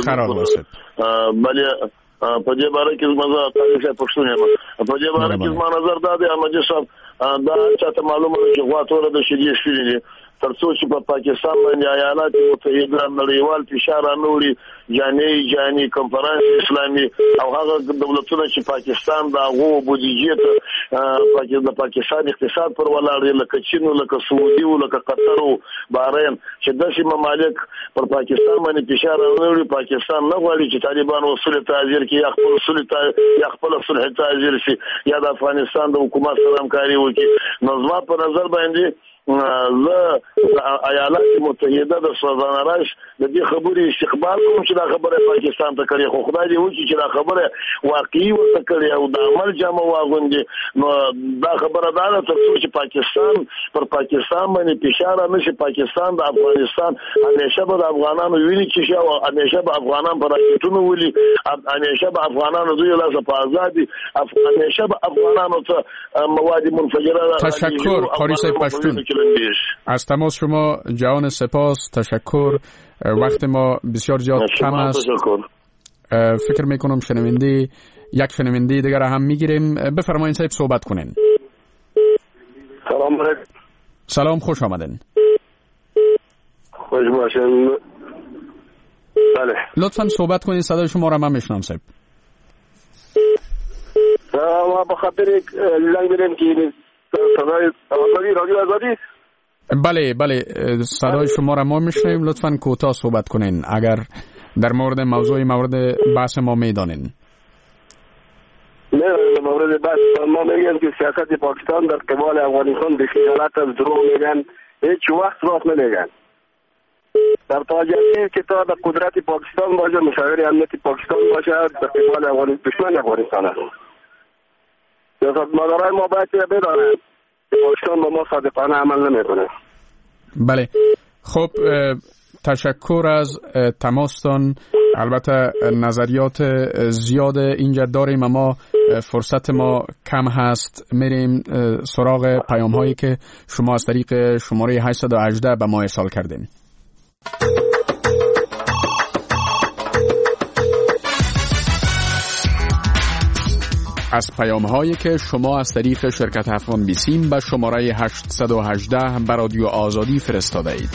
بله په دې باره کې زما تاریخ پښتون یم. په دې باره کې زما نظر دا دی احمدی صاحب دا چاته معلومه ده چې غواټوره د شریعه شوی دي ترڅو چې په پاکستان باندې ایالات متحده نړیوال فشار راوړي جاني کنفرانس اسلامي او هغه دولتونه چې پاکستان دا غو بودیجه ته پاکستان اقتصاد پر ولاړ دي لکه چین لکه سعودي او لکه قطر او بحرین چې داسې ممالک پر پاکستان باندې فشار راوړي. پاکستان نه غواړي چې طالبان وصول تعذير کې یا خپل صلح تعذير شي یا د افغانستان د حکومت سره همکاري وکړي. نظم په نظر باندې زه ایالات متحده د سوزان راش د دې خبرې استقبال کوم چې دا خبره پاکستان ته کوي. خو خدای دې وکړي چې دا خبره واقعي ورته کړي او د عمل جامه واغوندي. نو دا خبره دا ده چې پاکستان پر پاکستان باندې فشار نشي. پاکستان د افغانستان همیشه به د افغانانو ویني چې او همیشه به افغانان پر راکټونو ولي، همیشه به افغانانو دوی لاسه په ازادي، همیشه به افغانانو ته مواد منفجره. تشکر قاری صاحب پشتون. از تماس شما جهان سپاس. تشکر. وقت ما بسیار زیاد کم است. فکر میکنم یک شنونده دیگر هم میگیریم. بفرمایید صاحب صحبت کنین. سلام علیکم. سلام، خوش آمدین. خوش باشین. بله لطفا صحبت کنین، صدای شما را من میشنم صاحب. ما بخاطر لنگ بریم که صدای رادیو آزادی. بله صدای شما را ما میشنویم. لطفاً کوتاه صحبت کنین اگر در مورد مورد بحث ما میدانین. نه مورد بحث ما میگن که سیاست پاکستان در قبال افغانستان به خیانت از دروغ میگن، هیچ وقت راست نمیگن. در تاجیکی که تا در قدرت پاکستان باشه، مشاور امنیت پاکستان باشه، در قبال افغانستان دشمن افغانستان است. سیاستمدارای ما باید بدانند پاکستان با ما صادقانه عمل نمیکنه. بله خب تشکر از تماستان. البته نظریات زیاد اینجا داریم اما فرصت ما کم هست. میریم سراغ پیام هایی که شما از طریق شماره 818 به ما ارسال کردین. از پیام هایی که شما از طریق شرکت افغان بیسیم به شماره 818 به رادیو آزادی فرستاده اید.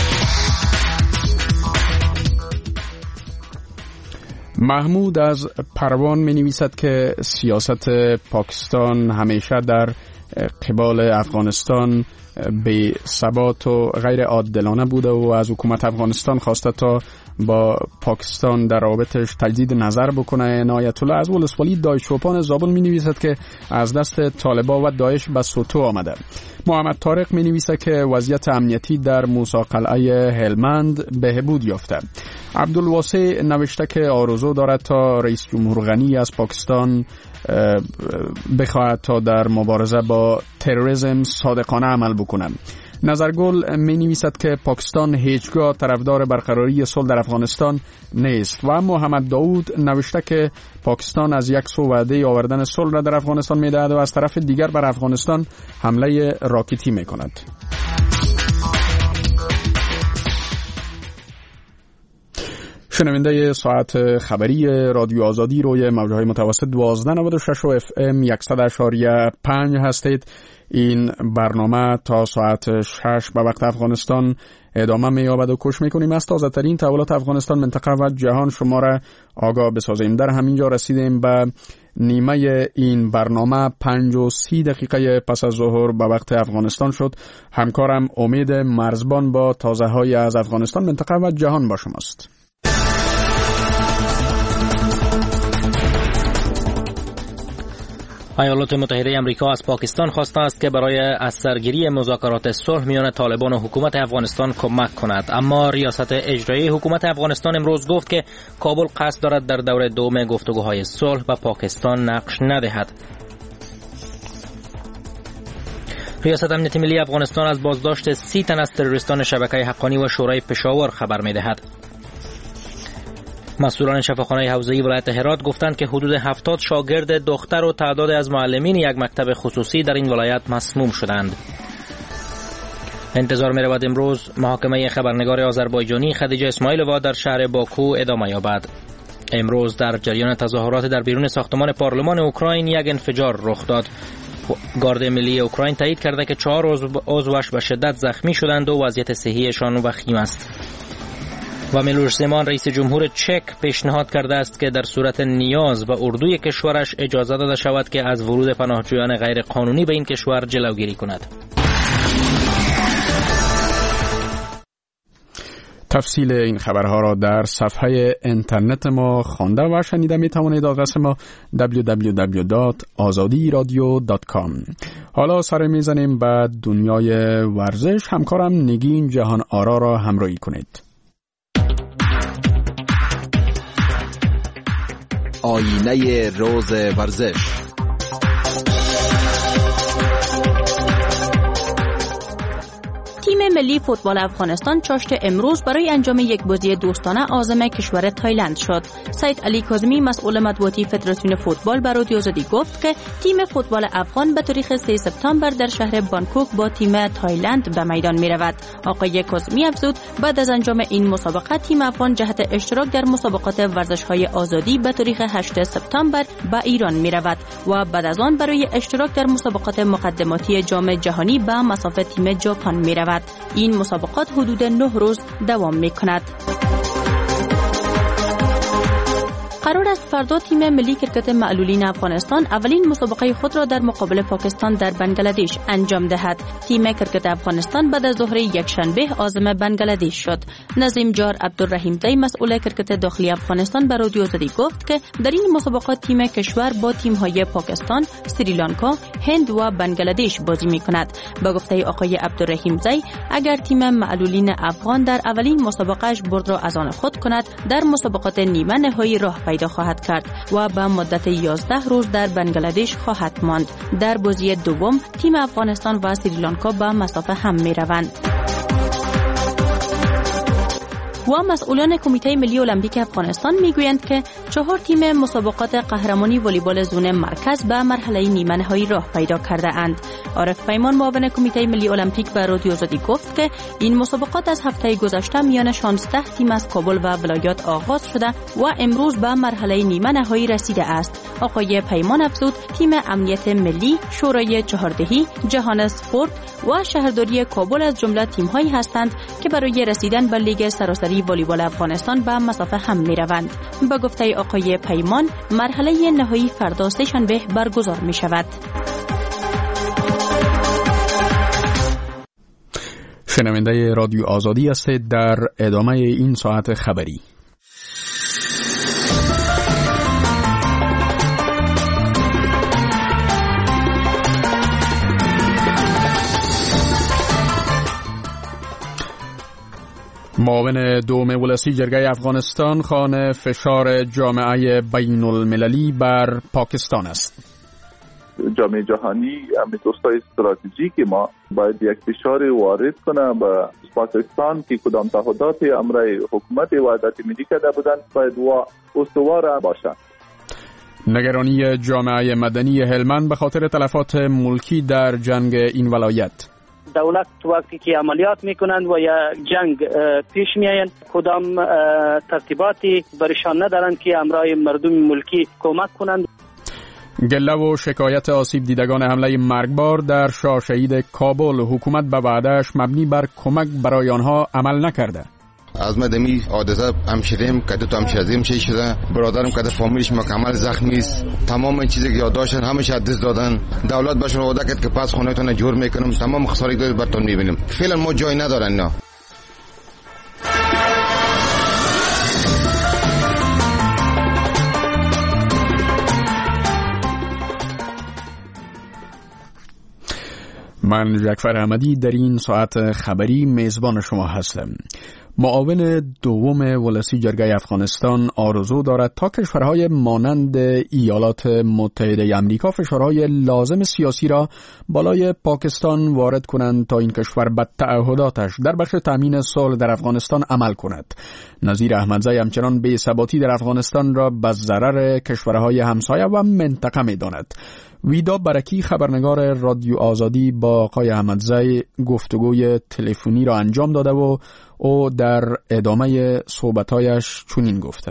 محمود از پروان می نویسد که سیاست پاکستان همیشه در قبال افغانستان به ثبات و غیر عادلانه بوده و از حکومت افغانستان خواسته تا با پاکستان در رابطش تجدید نظر بکنه. نایت الله از ولسوالی داعش چوپان زابل می نویسد که از دست طالبا و داعش به سوتو آمده. محمد طارق می نویسد که وضعیت امنیتی در موسی قلعه هلمند بهبود یافته. عبدالواسع نوشته که آرزو دارد تا رئیس جمهور غنی از پاکستان بخواهد تا در مبارزه با تروریسم صادقانه عمل بکنه. نظرگل می نویسد که پاکستان هیچگاه طرفدار برقراری صلح در افغانستان نیست و محمد داود نوشته که پاکستان از یک سو وعده آوردن صلح را در افغانستان می دهد و از طرف دیگر بر افغانستان حمله راکتی می کند. شنونده ساعت خبری رادیو آزادی روی موجهای متوسط 1296 و FM 100.5 هستید. این برنامه تا ساعت 6 به وقت افغانستان ادامه می‌یابد و کوشش می‌کنیم از تازه‌ترین تحولات افغانستان، منطقه و جهان شما را آگاه بسازیم. در همین جا رسیدیم به نیمه این برنامه. 5:30 دقیقه پس از ظهر به وقت افغانستان شد. همکارم امید مرزبان با تازه‌های از افغانستان، منطقه و جهان با شماست. ایالات متحده آمریکا از پاکستان خواسته است که برای از سرگیری مذاکرات صلح میان طالبان و حکومت افغانستان کمک کند، اما ریاست اجرایی حکومت افغانستان امروز گفت که کابل قصد دارد در دور دوم گفتگوهای صلح به پاکستان نقش ندهد. ریاست امنیت ملی افغانستان از بازداشت 30 تن از تروریستان شبکه حقانی و شورای پشاور خبر می‌دهد. مسئولان شفاخانه حوزه‌ای ولایت هرات گفتند که حدود 70 شاگرد دختر و تعداد از معلمین یک مکتب خصوصی در این ولایت مسموم شدند. انتظار می‌رود امروز محاکمه خبرنگار آذربایجانی خدیجه اسماعیلووا در شهر باکو ادامه یابد. امروز در جریان تظاهرات در بیرون ساختمان پارلمان اوکراین یک انفجار رخ داد. گارد ملی اوکراین تایید کرده که 4 عضوش به شدت زخمی شدند و وضعیت صحیحشان وخیم است. و میلوش زمان رئیس جمهور چک پیشنهاد کرده است که در صورت نیاز به اردوی کشورش اجازه داده شود که از ورود پناهجویان غیر قانونی به این کشور جلوگیری کند. تفصیل این خبرها را در صفحه اینترنت ما خوانده و شنیده می توانید. آدرس ما www.azadiradio.com. حالا سر میزنیم به دنیای ورزش. همکارم نگین جهان آرا را همراهی کنید. آینه روز ورزش. تیم ملی فوتبال افغانستان چاشت امروز برای انجام یک بازی دوستانه عازم کشور تایلند شد. سید علی کاظمی مسئول مطبوعاتی فدراسیون فوتبال به رادیو آزادی گفت که تیم فوتبال افغان به تاریخ 3 سپتامبر در شهر بانکوک با تیم تایلند به میدان می رود. آقای کاظمی افزود بعد از انجام این مسابقه تیم افغان جهت اشتراک در مسابقات ورزش‌های آزادی به تاریخ 8 سپتامبر به ایران می رود و بعد از آن برای اشتراک در مسابقات مقدماتی جام جهانی به مسافت تیم ژاپن می رود. این مسابقات حدود 9 روز دوام می کند. قرار است فردا تیم ملی کرکت معلولین افغانستان اولین مسابقه خود را در مقابل پاکستان در بنگلادش انجام دهد. تیم کرکت افغانستان بعد از ظهر یکشنبه عازم بنگلادش شد. نظیم جار عبدالرحیم زی مسئول کرکت داخلی افغانستان به رادیو آزادی گفت که در این مسابقات تیم کشور با تیم‌های پاکستان، سریلانکا، هند و بنگلادش بازی می‌کند. با گفته آقای عبدالرحیم زی اگر تیم معلولین افغان در اولین مسابقهش برد را از آن خود کند، در مسابقات نیمه نهایی راه پیدا خواهد کرد و به مدت 11 روز در بنگلادش خواهد ماند. در بازی دوم تیم افغانستان و سریلانکا به مسافه هم می روند. و مسئولان کمیته ملی المپیک افغانستان میگویند که 4 تیم مسابقات قهرمانی والیبال زون مرکز به مرحله نیمه نهایی راه پیدا کرده اند. عارف پیمان معاون کمیته ملی المپیک به رادیو آزادی گفت که این مسابقات از هفته گذشته میان 16 تیم از کابل و ولایات آغاز شده و امروز به مرحله نیمه نهایی رسیده است. آقای پیمان افزود تیم امنیت ملی، شورای چهاردهی، جهان اسپورت و شهرداری کابل از جمله تیم‌هایی هستند که برای رسیدن به لیگ سراسری والیبال افغانستان به مسافه هم می‌روند. با گفته آقای پیمان مرحله نهایی فردا سه‌شنبه برگزار می‌شود. شنونده رادیو آزادی هستید. در ادامه این ساعت خبری معاون دوم ولسی جرگه افغانستان خانه فشار جامعه بین المللی بر پاکستان است. جامعه جهانی همه دوستای استراتژیک ما باید یک فشار وارد کنه به پاکستان که کدام تعهدات امرای حکومت وحدت ملی کرده بودند باید استوار باشند. نگرانی جامعه مدنی هلمند به خاطر تلفات ملکی در جنگ این ولایت. دولت وقتی که عملیات میکنند و یا جنگ پیش میآیند کدام ترتیباتی برشان ندارند که امرای مردم ملکی کمک کنند. گله و شکایت آسیب دیدگان حمله مرگبار در شاه شهید کابل، حکومت به وعده‌اش مبنی بر کمک برای آنها عمل نکرده. از مدمی حادثه همشیریم که دو تا همشیریم چی شده، برادرم که فامیلش مکمل زخمی است، تمام این چیزی که یاد داشتن همش دست دادن. دولت بهشون وعده کرد که پس خونه‌تون جور میکنم، تمام خسارت دارید براتون میبینیم. فعلا ما جای ندارن اینا. من جعفر احمدی در این ساعت خبری میزبان شما هستم. معاون دوم ولسی جرگه افغانستان آرزو دارد تا کشورهای مانند ایالات متحده آمریکا فشارهای لازم سیاسی را بالای پاکستان وارد کنند تا این کشور به تعهداتش در بخش تامین صلح در افغانستان عمل کند. نظیر احمدزی همچنان بی‌ثباتی در افغانستان را به ضرر کشورهای همسایه و منطقه می‌داند. ویدا برکی خبرنگار رادیو آزادی با آقای احمدزی گفتگوی تلفنی را انجام داده و او در ادامه صحبتایش چنین گفته: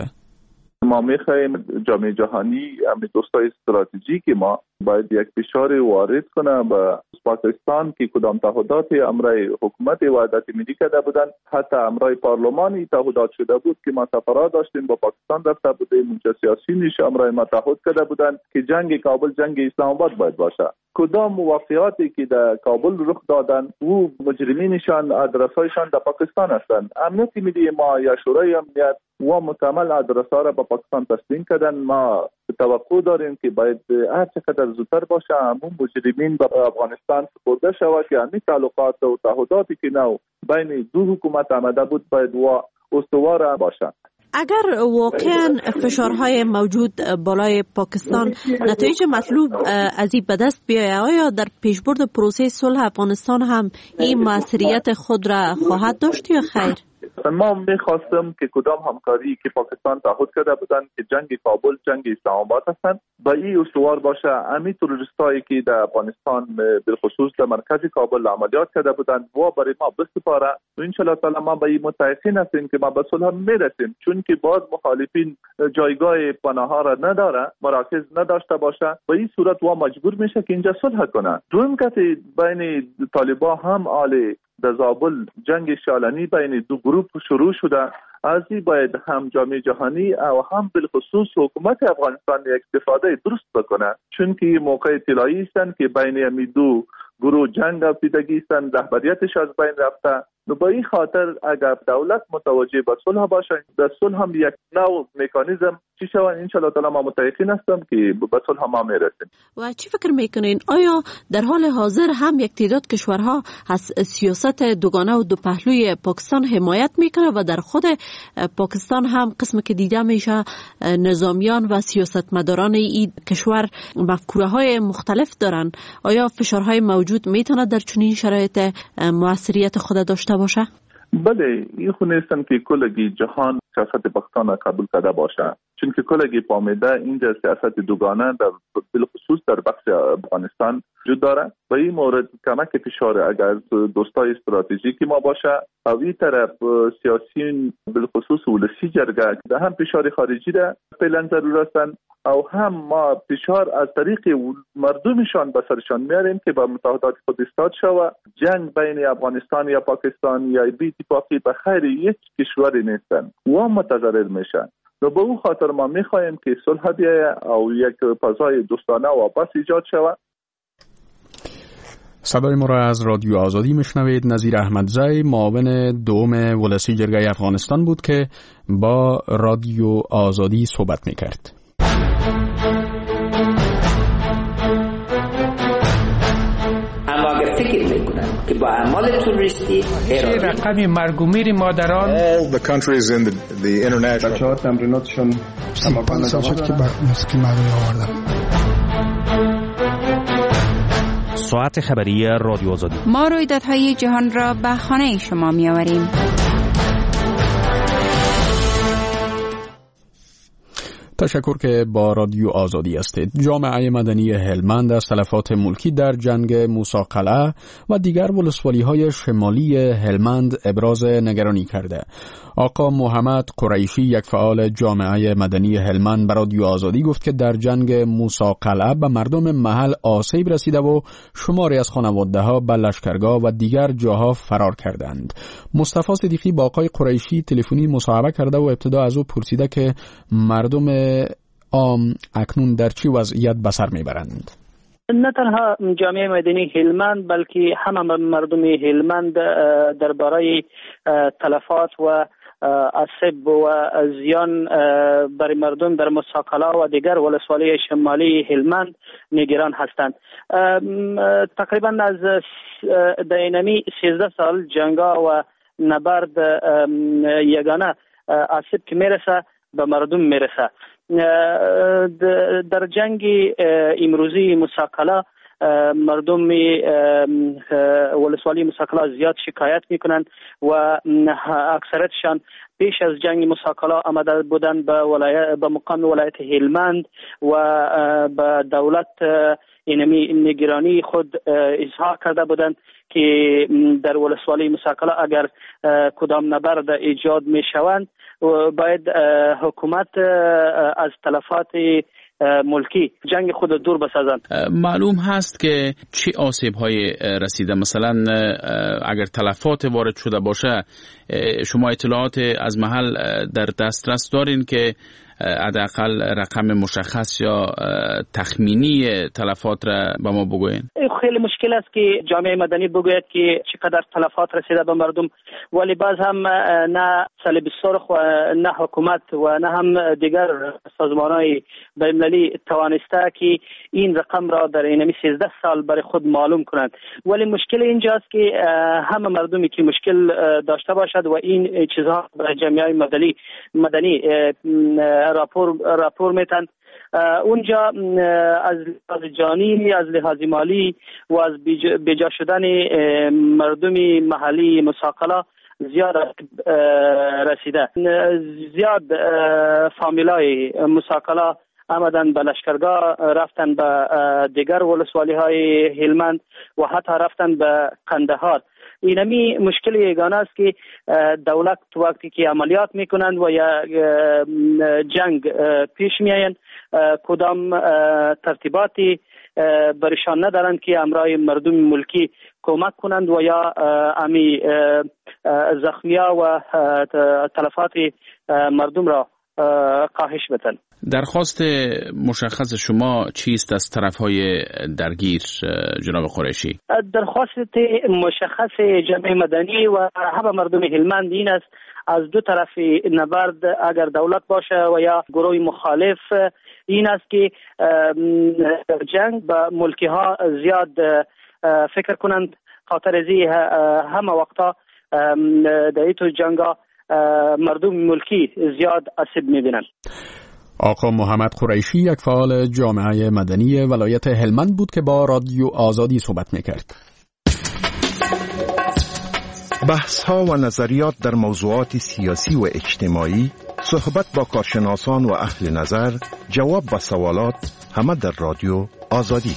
ما میخوایم جامعه جهانی همین دوستای استراتژیک ما باید یک فشار وارد کنه به پاکستان که کدام تعهدات امرای حکومت وحدت ملی کرده بودن، حتی امرای پارلمانی تعهدات شده بود که ما سفرات داشتیم با پاکستان رفته بودیم، اونجا سیاسی نیش امرای ما تعهد کرده بودن که جنگ کابل جنگ اسلام آباد باید باشه. کدام واقعاتی که در کابل رخ دادن و مجرمینشان ادرسایشان در پاکستان هستند. امنیت ملی ما یا شورای امنیت و مکمل ادرس‌ها را به پاکستان تسلیم کردن. ما توقع داریم که باید هر چقدر زودتر باشه همون مجرمین به افغانستان سپرده شود که همین تعلقات و تعهداتی که نو بین دو حکومت آمده بود باید و استوار باشه. اگر واقعا فشارهای موجود بالای پاکستان نتایج مطلوب از این به دست بیاید، آیا در پیشبرد پروسه صلح افغانستان هم این موثریت خود را خواهد داشت یا خیر؟ ما میخواستم که کدام همکاری که پاکستان تعهد کرده بودن که جنگ کابل جنگ اسلام آباد هستند با این استوار باشه. همین تروریستایی که در افغانستان بالخصوص در مرکز کابل عملیات کرده بودند و برای ما بسپاره و ان شاء الله تعالی ما به این متعهد هستیم که ما به صلح میرسیم، چون که باز مخالفین جایگاه پناه ها را نداره، مراکز نداشته باشه، به این صورت و مجبور میشه که اینجا صلح کنه. دوم که بین طالبان هم آل در زابل جنگ شالنی بین دو گروه شروع شده، از این باید هم جامعه جهانی و هم بالخصوص حکومت افغانستان یک استفاده درست بکنه، چون که موقع اطلاعی هستند که بین همی دو گروه جنگ افتیدگی هستند، رهبریتش از بین رفته. به این خاطر اگر دولت متوجه به صلح باشه، در صلح هم یک نوع مکانیزم چی شود، ان شاء الله تعالی ما متعهد هستم که به صلح ما میرسیم. و چی فکر میکنین آیا در حال حاضر هم یک تعداد کشورها از سیاست دوگانه و دو پهلوی پاکستان حمایت میکنه و در خود پاکستان هم قسم که دیده میشه نظامیان و سیاستمداران این کشور مفکوره های مختلف دارن، آیا فشارهای موجود میتونه در چنین شرایط موثریت خود داشته باشه؟ بله، این خونه نیستن که کلگی جهان سیاست پاکستان را قبول کرده باشه، چون که کلگی فهمیده اینجا سیاست دوگانه در بالخصوص در بخش افغانستان وجود داره. و این مورد کمک فشار اگر دوستای استراتژیکی ما باشه او این طرف سیاسیون بالخصوص ولسی جرگه ده هم فشار خارجی را فعلا ضرور هستند او هم ما فشار از طریق مردمشان به سرشان میاریم که با متحدات خود استاد شوه. جنگ بین افغانستان یا پاکستان یا بی اتفاقی به خیر یک کشوری نیستن و متضرر میشن. و به اون خاطر ما میخواهیم که صلح بیاید او یک فضای دوستانه و بس ایجاد شود. صدای ما را از رادیو آزادی میشنوید. نظیر احمدزی معاون دوم ولسی جرگه افغانستان بود که با رادیو آزادی صحبت میکرد. اما اگر فکر میکنن که با اعمال تروریستی رقم مرگ و میر مادران all the countries in the international بچه‌ها تمریناتشون تمام شد که موسیقی مردمی آوردن. ساعت خبری رادیو آزادی. ما رویدادهای جهان را به خانه شما می‌آوریم. تشکر که با رادیو آزادی هستید. جامعه مدنی هلمند از تلفات ملکی در جنگ موسی قلعه و دیگر ولسوالی‌های شمالی هلمند ابراز نگرانی کرده. آقا محمد قریشی، یک فعال جامعه مدنی هلمند، به رادیو آزادی گفت که در جنگ موسی قلعه به مردم محل آسیب رسیده و شماری از خانواده‌ها به لشکرگاه و دیگر جاها فرار کردند. مصطفی صدیقی با آقای قریشی تلفنی مصاحبه کرده و ابتدا از او پرسیده که مردم عام اکنون در چه وضعیت به سر میبرند؟ نه تنها جامعه مدنی هلمند بلکه همه مردم هلمند درباره تلفات و آسیب و زیان برای مردم در موسی قلعه و دیگر ولسوالی شمالی هلمند نگران هستند. تقریبا از دینامی 13 سال جنگا و نبرد یگانه آسیب که میرسه به مردم میرسه. در جنگ امروزی موسی قلعه مردم ولسوالی موسی قلعه زیاد شکایت میکنند و اکثرتشان پیش از جنگ موسی قلعه آمده بودند به مقام ولایت هلمند و به دولت اینمی نگرانی خود اظهار کرده بودند که در ولسوالی موسی قلعه اگر کدام نبرد ایجاد میشوند باید حکومت از تلفات ملکی جنگ خود دور بسازند. معلوم هست که چه آسیب های رسیده؟ مثلا اگر تلفات وارد شده باشه شما اطلاعات از محل در دسترس دارین که حداقل رقم مشخص یا تخمینی تلفات را به ما بگوین؟ خیلی مشکل است که جامعه مدنی بگوید که چقدر تلفات رسیده به مردم، ولی باز هم نه صلیب سرخ و نه حکومت و نه هم دیگر سازمان‌های بین‌المللی توانسته که این رقم را در این 13 سال برای خود معلوم کنند. ولی مشکل اینجاست که همه مردمی که مشکل داشته باشد و این چیزها برای جامعه مدنی راپور میتن اونجا از لحاظ جانی، از لحاظ مالی و از بجا شدن مردمی محلی موسی قلعه زیاد رسیده. زیاد فامیلای موسی قلعه آمدن به لشکرگاه، رفتن به دیگر ولسوالی های هلمند و حتی رفتن به قندهار. اینمی مشکل یگانه است که دولت وقتی که عملیات میکنند و یا جنگ پیش میآیند کدام ترتیباتی برشان ندارند که امرای مردم ملکی کمک کنند و یا امی زخمیا و تلفات مردم را کاهش بدن. درخواست مشخص شما چیست از طرف‌های درگیر جناب قریشی؟ درخواست مشخص جامعه مدنی و همه مردم هلمند این است از دو طرف نبرد اگر دولت باشه و یا گروه مخالف این است که جنگ به ملکی ها زیاد فکر کنند، خاطر ازی همه وقتا در ایتو جنگا مردم ملکی زیاد آسیب میبینند. آقا محمد قریشی، یک فعال جامعه مدنی ولایت هلمند بود که با رادیو آزادی صحبت میکرد. بحث ها و نظریات در موضوعات سیاسی و اجتماعی، صحبت با کارشناسان و اهل نظر، جواب به سوالات، همه در رادیو آزادی.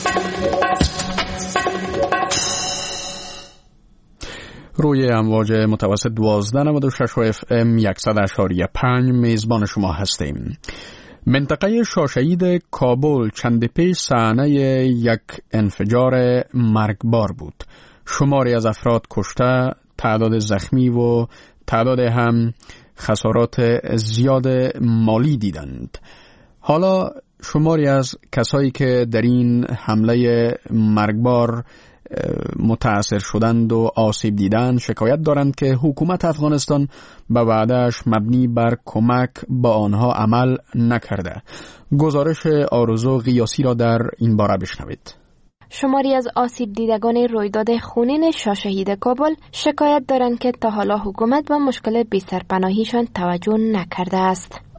روی امواج متوسط 1296 FM 100.5 میزبان شما هستیم. منطقه شاشه‌اید کابل چند پیش صحنه یک انفجار مرگبار بود. شماری از افراد کشته، تعداد زخمی و تعداد هم خسارات زیاد مالی دیدند. حالا شماری از کسایی که در این حمله مرگبار متاثر شدند و آسیب دیدند شکایت دارند که حکومت افغانستان به وعده‌اش مبنی بر کمک با آنها عمل نکرده. گزارش آرزو غیاسی را در این باره بشنوید. شماری از آسیب دیدگان رویداد خونین شاشه‌اید کابل شکایت دارند که تا حالا حکومت و مشکل بی‌سرپناهیشان توجه نکرده است.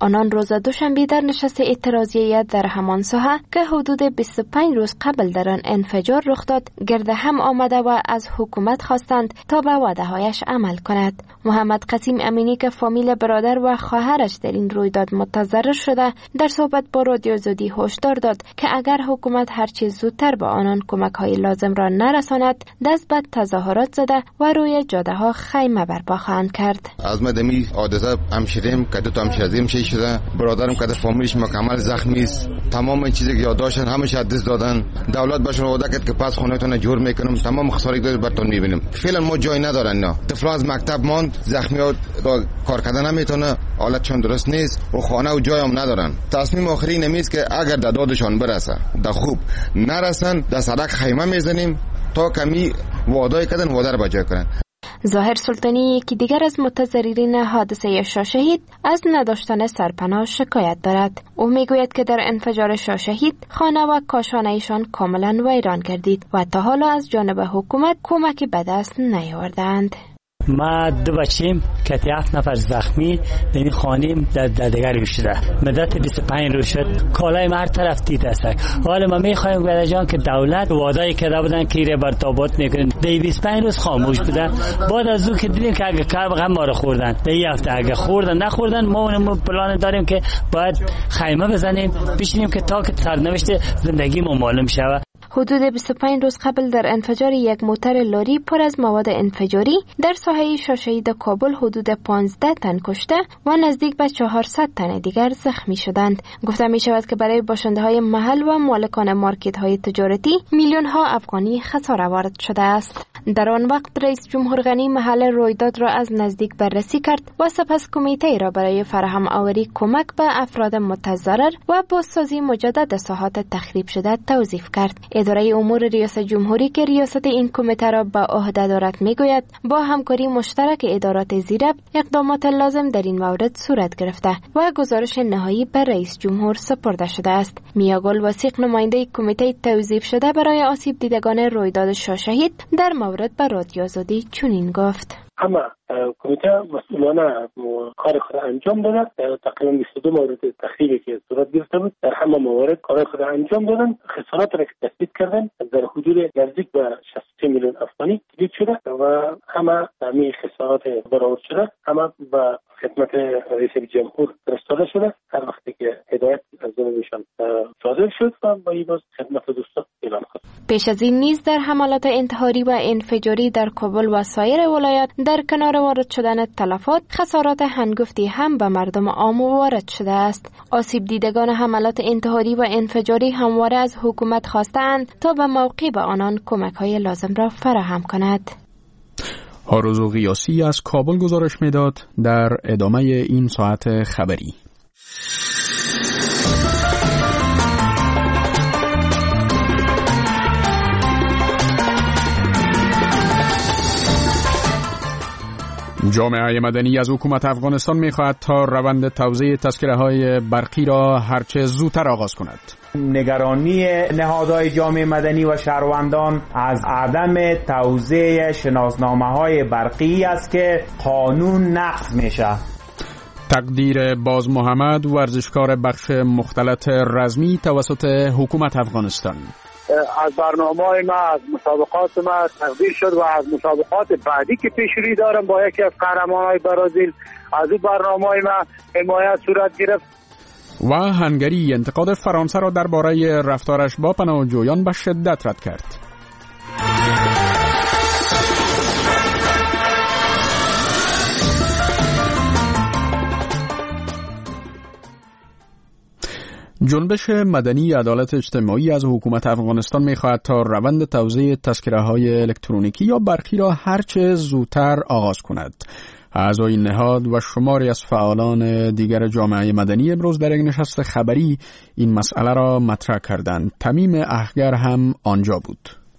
آنان روز دوشنبه در نشست اعتراضیه در همان ساحه که حدود 25 روز قبل در آن انفجار رخ داد گرد هم آمده و از حکومت خواستند تا به وعده‌هایش عمل کند. محمد قسیم امینی که فامیل برادر و خواهرش در این رویداد متضرر شده در صحبت با رادیو آزادی هشدار داد که اگر حکومت هر چه زودتر به آنان کمک‌های لازم را نرساند دست به تظاهرات زده و روی جاده‌ها خیمه برپا خواهند کرد. از مدمی حادثه همشیریم که دو تا همشیریم چی شده، برادرم که فامیلش مکمل زخمی است، تمام چیزی که یاد داشتن همش از دست دادن. دولت بهشون وعده کرد که پس خونه‌تون جور میکنم، تمام خساره‌ای که براتون میبینیم. فعلا ما جای ندارن. نه طفل از مکتب ماند، زخمیات کار کردن نمیتونه، حالتشون درست نیست و خانه و جای هم ندارن. تصمیم آخری نمیست که اگر دادشان برسه در خوب، نرسن در سرک خیمه میزنیم تا کمی وعده کردن وعده رو بجا کنن. ظاهر سلطانی یکی دیگر از متضررین حادثه شاهشهید از نداشتن سرپناه شکایت دارد. او میگوید که در انفجار شاهشهید خانه و کاشانه ایشان کاملا ویران گردید و تا حالا از جانب حکومت کمکی به دست نیاوردند. ما دو بچیم که 7 نفر زخمی در این خانیم در دگری شده. مدت 25 روز شد کالای ما هر طرف دیده است. حالا ما میخوایم برای جان که دولت وعده کرده بودن که ایره برطابات میکنن. در 25 روز خاموش بودن. بعد از اون که دیدیم که اگه کار ما رو خوردن، در این هفته اگه خوردن نخوردن ما پلان داریم که باید خیمه بزنیم بشینیم که تا که سرنوشت زندگی ما معلوم شود. حدود 25 روز قبل در انفجار یک موتر لاری پر از مواد انفجاری در ساحه شاهشهید کابل حدود 15 تن کشته و نزدیک به 400 تن دیگر زخمی شدند. گفته می شود که برای باشنده های محل و مالکان مارکت های تجارتی میلیون ها افغانی خساره وارد شده است. در آن وقت رئیس جمهور غنی محل رویداد را از نزدیک بررسی کرد و سپس کمیته را برای فراهم آوری کمک به افراد متضرر و بازسازی مجدد ساحات تخریب شده توصیف کرد. اداره امور ریاست جمهوری که ریاست این کمیته را به عهده دارد میگوید با همکاری مشترک ادارات زیربط اقدامات لازم در این مورد صورت گرفته و گزارش نهایی به رئیس جمهور سپرده شده است. میاگل وثیق نماینده کمیته توظیف شده برای آسیب دیدگان رویداد شاهشهید در مورد به رادیو آزادی چنین گفت: اما کمیته مسئولانه کار خود انجام دادن. تقریبا 22 مورد تخریبی که صورت گرفته بود در همه موارد کار خود انجام دادن. خسارات را که تثبیت کردن در حدود نزدیک به 63 میلیون افغانی تثبیت شده و همه تامین خسارات برآورد شده، همه به خدمت رئیس جمهور فرستاده شده. هر وقتی که هدایت از جانبشان صادر شد و با این باز خدمت دوستان اعلام شد. پیش از این نیز در حملات انتحاری و انفجاری در کابل و سایر ولایات در کنار وارد شدن تلفات، خسارات هنگفتی هم به مردم عام وارد شده است. آسیب دیدگان حملات انتحاری و انفجاری همواره از حکومت خواستند تا به موقع به آنان کمک‌های لازم را فراهم کند. هاروز قیاسی از کابل گزارش میداد در ادامه این ساعت خبری. جامعه مدنی از حکومت افغانستان می‌خواهد تا روند توزیع تذکره‌های برقی را هرچه زودتر آغاز کند. نگرانی نهادهای جامعه مدنی و شهروندان از عدم توزیع شناسنامه‌های برقی است که قانون نقض میشه. تقدیر باز محمد، ورزشکار بخش مختلط رزمی توسط حکومت افغانستان: از برنامه‌های ما، از مسابقات ما تقدیر شد و از مسابقات بعدی که پیش روی دارم با یکی از قهرمان‌های برزیل از این برنامه‌های ما حمایت صورت گرفت. و هنگری انتقاد فرانسه را درباره رفتارش با پناهجویان به شدت رد کرد. جنبش مدنی عدالت اجتماعی از حکومت افغانستان می‌خواهد تا روند توزیع تذکره‌های الکترونیکی یا برقی را هرچه زودتر آغاز کند. اعضای نهاد و شماری از فعالان دیگر جامعه مدنی امروز در یک نشست خبری این مسئله را مطرح کردند. تمیم احگر هم آنجا بود.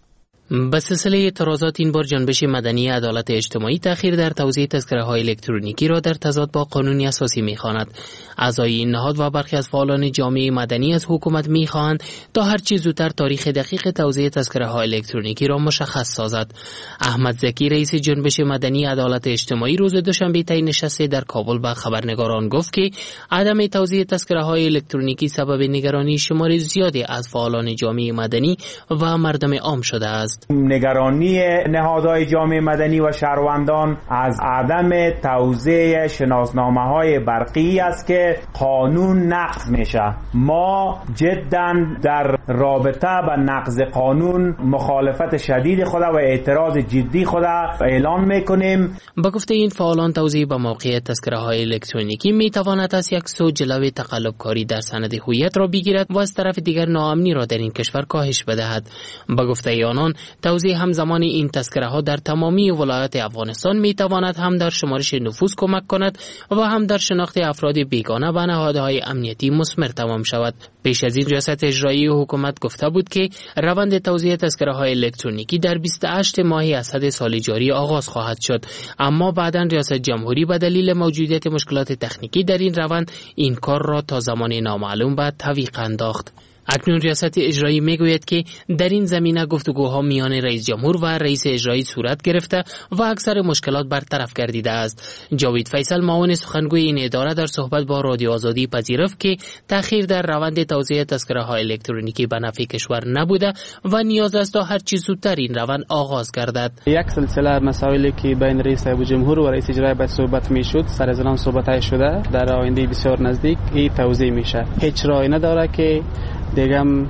به سلسله اعتراضات این بار جنبش مدنی عدالت اجتماعی تأخیر در توزیع تذکره‌های الکترونیکی را در تضاد با قانون اساسی می‌خواند. اعضای این نهاد و برخی از فعالان جامعه مدنی از حکومت می‌خواهند تا هر چه زودتر تاریخ دقیق توزیع تذکره‌های الکترونیکی را مشخص سازد. احمد زکی رئیس جنبش مدنی عدالت اجتماعی روز دوشنبه طی نشستی در کابل به خبرنگاران گفت که عدم توزیع تذکره‌های الکترونیکی سبب نگرانی شمار زیادی از فعالان جامعه مدنی و مردم عام شده است. نگرانی نهادهای جامعه مدنی و شهروندان از عدم توزیع شناسنامه‌های برقی است که قانون نقض میشه. ما جداً در رابطه با نقض قانون مخالفت شدید خود و اعتراض جدی خود اعلان میکنیم. با گفته این فعالان توزیع به موقع تذکره‌های الکترونیکی میتواند از یک سو جلوی تقلب‌کاری در سند هویت را بگیرد و از طرف دیگر ناامنی را در این کشور کاهش بدهد. با گفته آنان توزیع همزمان این تذکره ها در تمامی ولایات افغانستان می تواند هم در شمارش نفوس کمک کند و هم در شناخت افراد بیگانه و نهادهای امنیتی مثمر تمام شود. پیش از این ریاست اجرایی حکومت گفته بود که روند توزیع تذکره های الکترونیکی در 28 ماه اسد سال جاری آغاز خواهد شد، اما بعداً ریاست جمهوری به دلیل موجودیت مشکلات تکنیکی در این روند این کار را تا زمان نامعلوم به تعویق انداخت. اکنون ریاست اجرایی میگوید که در این زمینه گفتگوها میان رئیس جمهور و رئیس اجرایی صورت گرفته و اکثر مشکلات برطرف گردیده است. جاوید فیصل معاون سخنگوی این اداره در صحبت با رادیو آزادی پذیرفت که تأخیر در روند توزیع تذکره‌های الکترونیکی به نفع کشور نبوده و نیاز است تا هر چه زودتر این روند آغاز گردد. یک سلسله مسائلی که بین رئیس جمهور و رئیس اجرایی باید صحبت میشد سر از آن صحبت شده در آینده بسیار نزدیک این توزیع میشه. هیچ راهی نداره که دیگم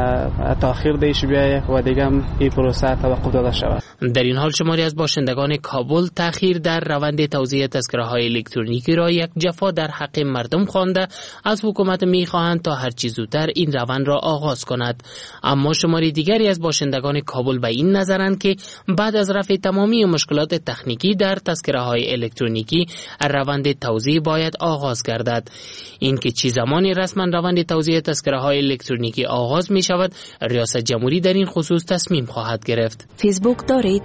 تأخیر دیش بیایه و دیگم این پروسه توقف داده شود. در این حال شماری از باشندگان کابل تأخیر در روند توزیع تذکره‌های الکترونیکی را یک جفا در حق مردم خوانده از حکومت می‌خواهند تا هر چه زودتر این روند را آغاز کند. اما شماری دیگری از باشندگان کابل به این نظرند که بعد از رفع تمامی مشکلات تکنیکی در تذکره‌های الکترونیکی روند توزیع باید آغاز گردد. اینکه چه زمانی رسما روند توزیع تذکره‌های الکترونیکی آغاز می شود، ریاست جمهوری در این خصوص تصمیم خواهد گرفت. فیسبوک دارید؟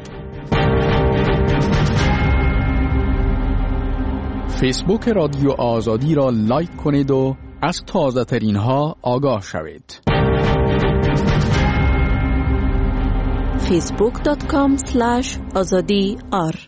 فیسبوک رادیو آزادی را لایک کنید و از تازه ترین ها آگاه شوید. facebook.com/azadi.ar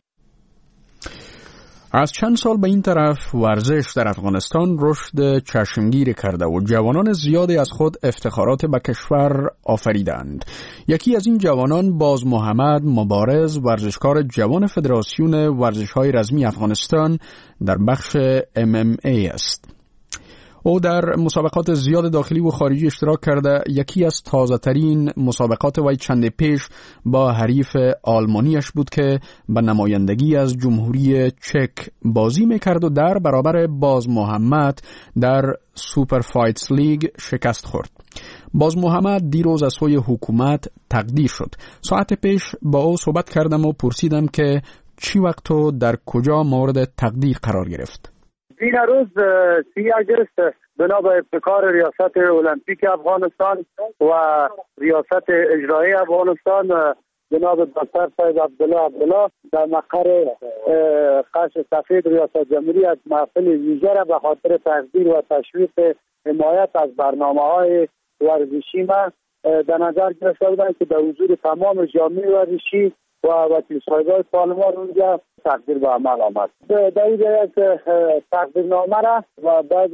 از چند سال به این طرف ورزش در افغانستان رشد چشمگیر کرده و جوانان زیادی از خود افتخارات به کشور آفریدند. یکی از این جوانان باز محمد مبارز، ورزشکار جوان فدراسیون ورزش‌های رزمی افغانستان در بخش MMA است. او در مسابقات زیاد داخلی و خارجی اشتراک کرده. یکی از تازه ترین مسابقات وی چند پیش با حریف آلمانیش بود که به نمایندگی از جمهوری چک بازی میکرد و در برابر باز محمد در سوپر فایتس لیگ شکست خورد. باز محمد دیروز از سوی حکومت تقدیر شد. ساعت پیش با او صحبت کردم و پرسیدم که چی وقت و در کجا مورد تقدیر قرار گرفت. این روز 3 آگوست بنا به ابتکار ریاست المپیک افغانستان و ریاست اجرایی افغانستان جناب دکتر سید عبدالله در مقر قصر سفید ریاست جمهوری از محفل ویژه را به خاطر تقدیر و تشویق حمایت از برنامه‌های ورزشی ما در نظر گرفته بودند که در حضور تمام جامعه ورزشی و وکیل صاحبای پارلمان اونجا تقدیر به عمل آمد. در این یک تقدیرنامه را و بعد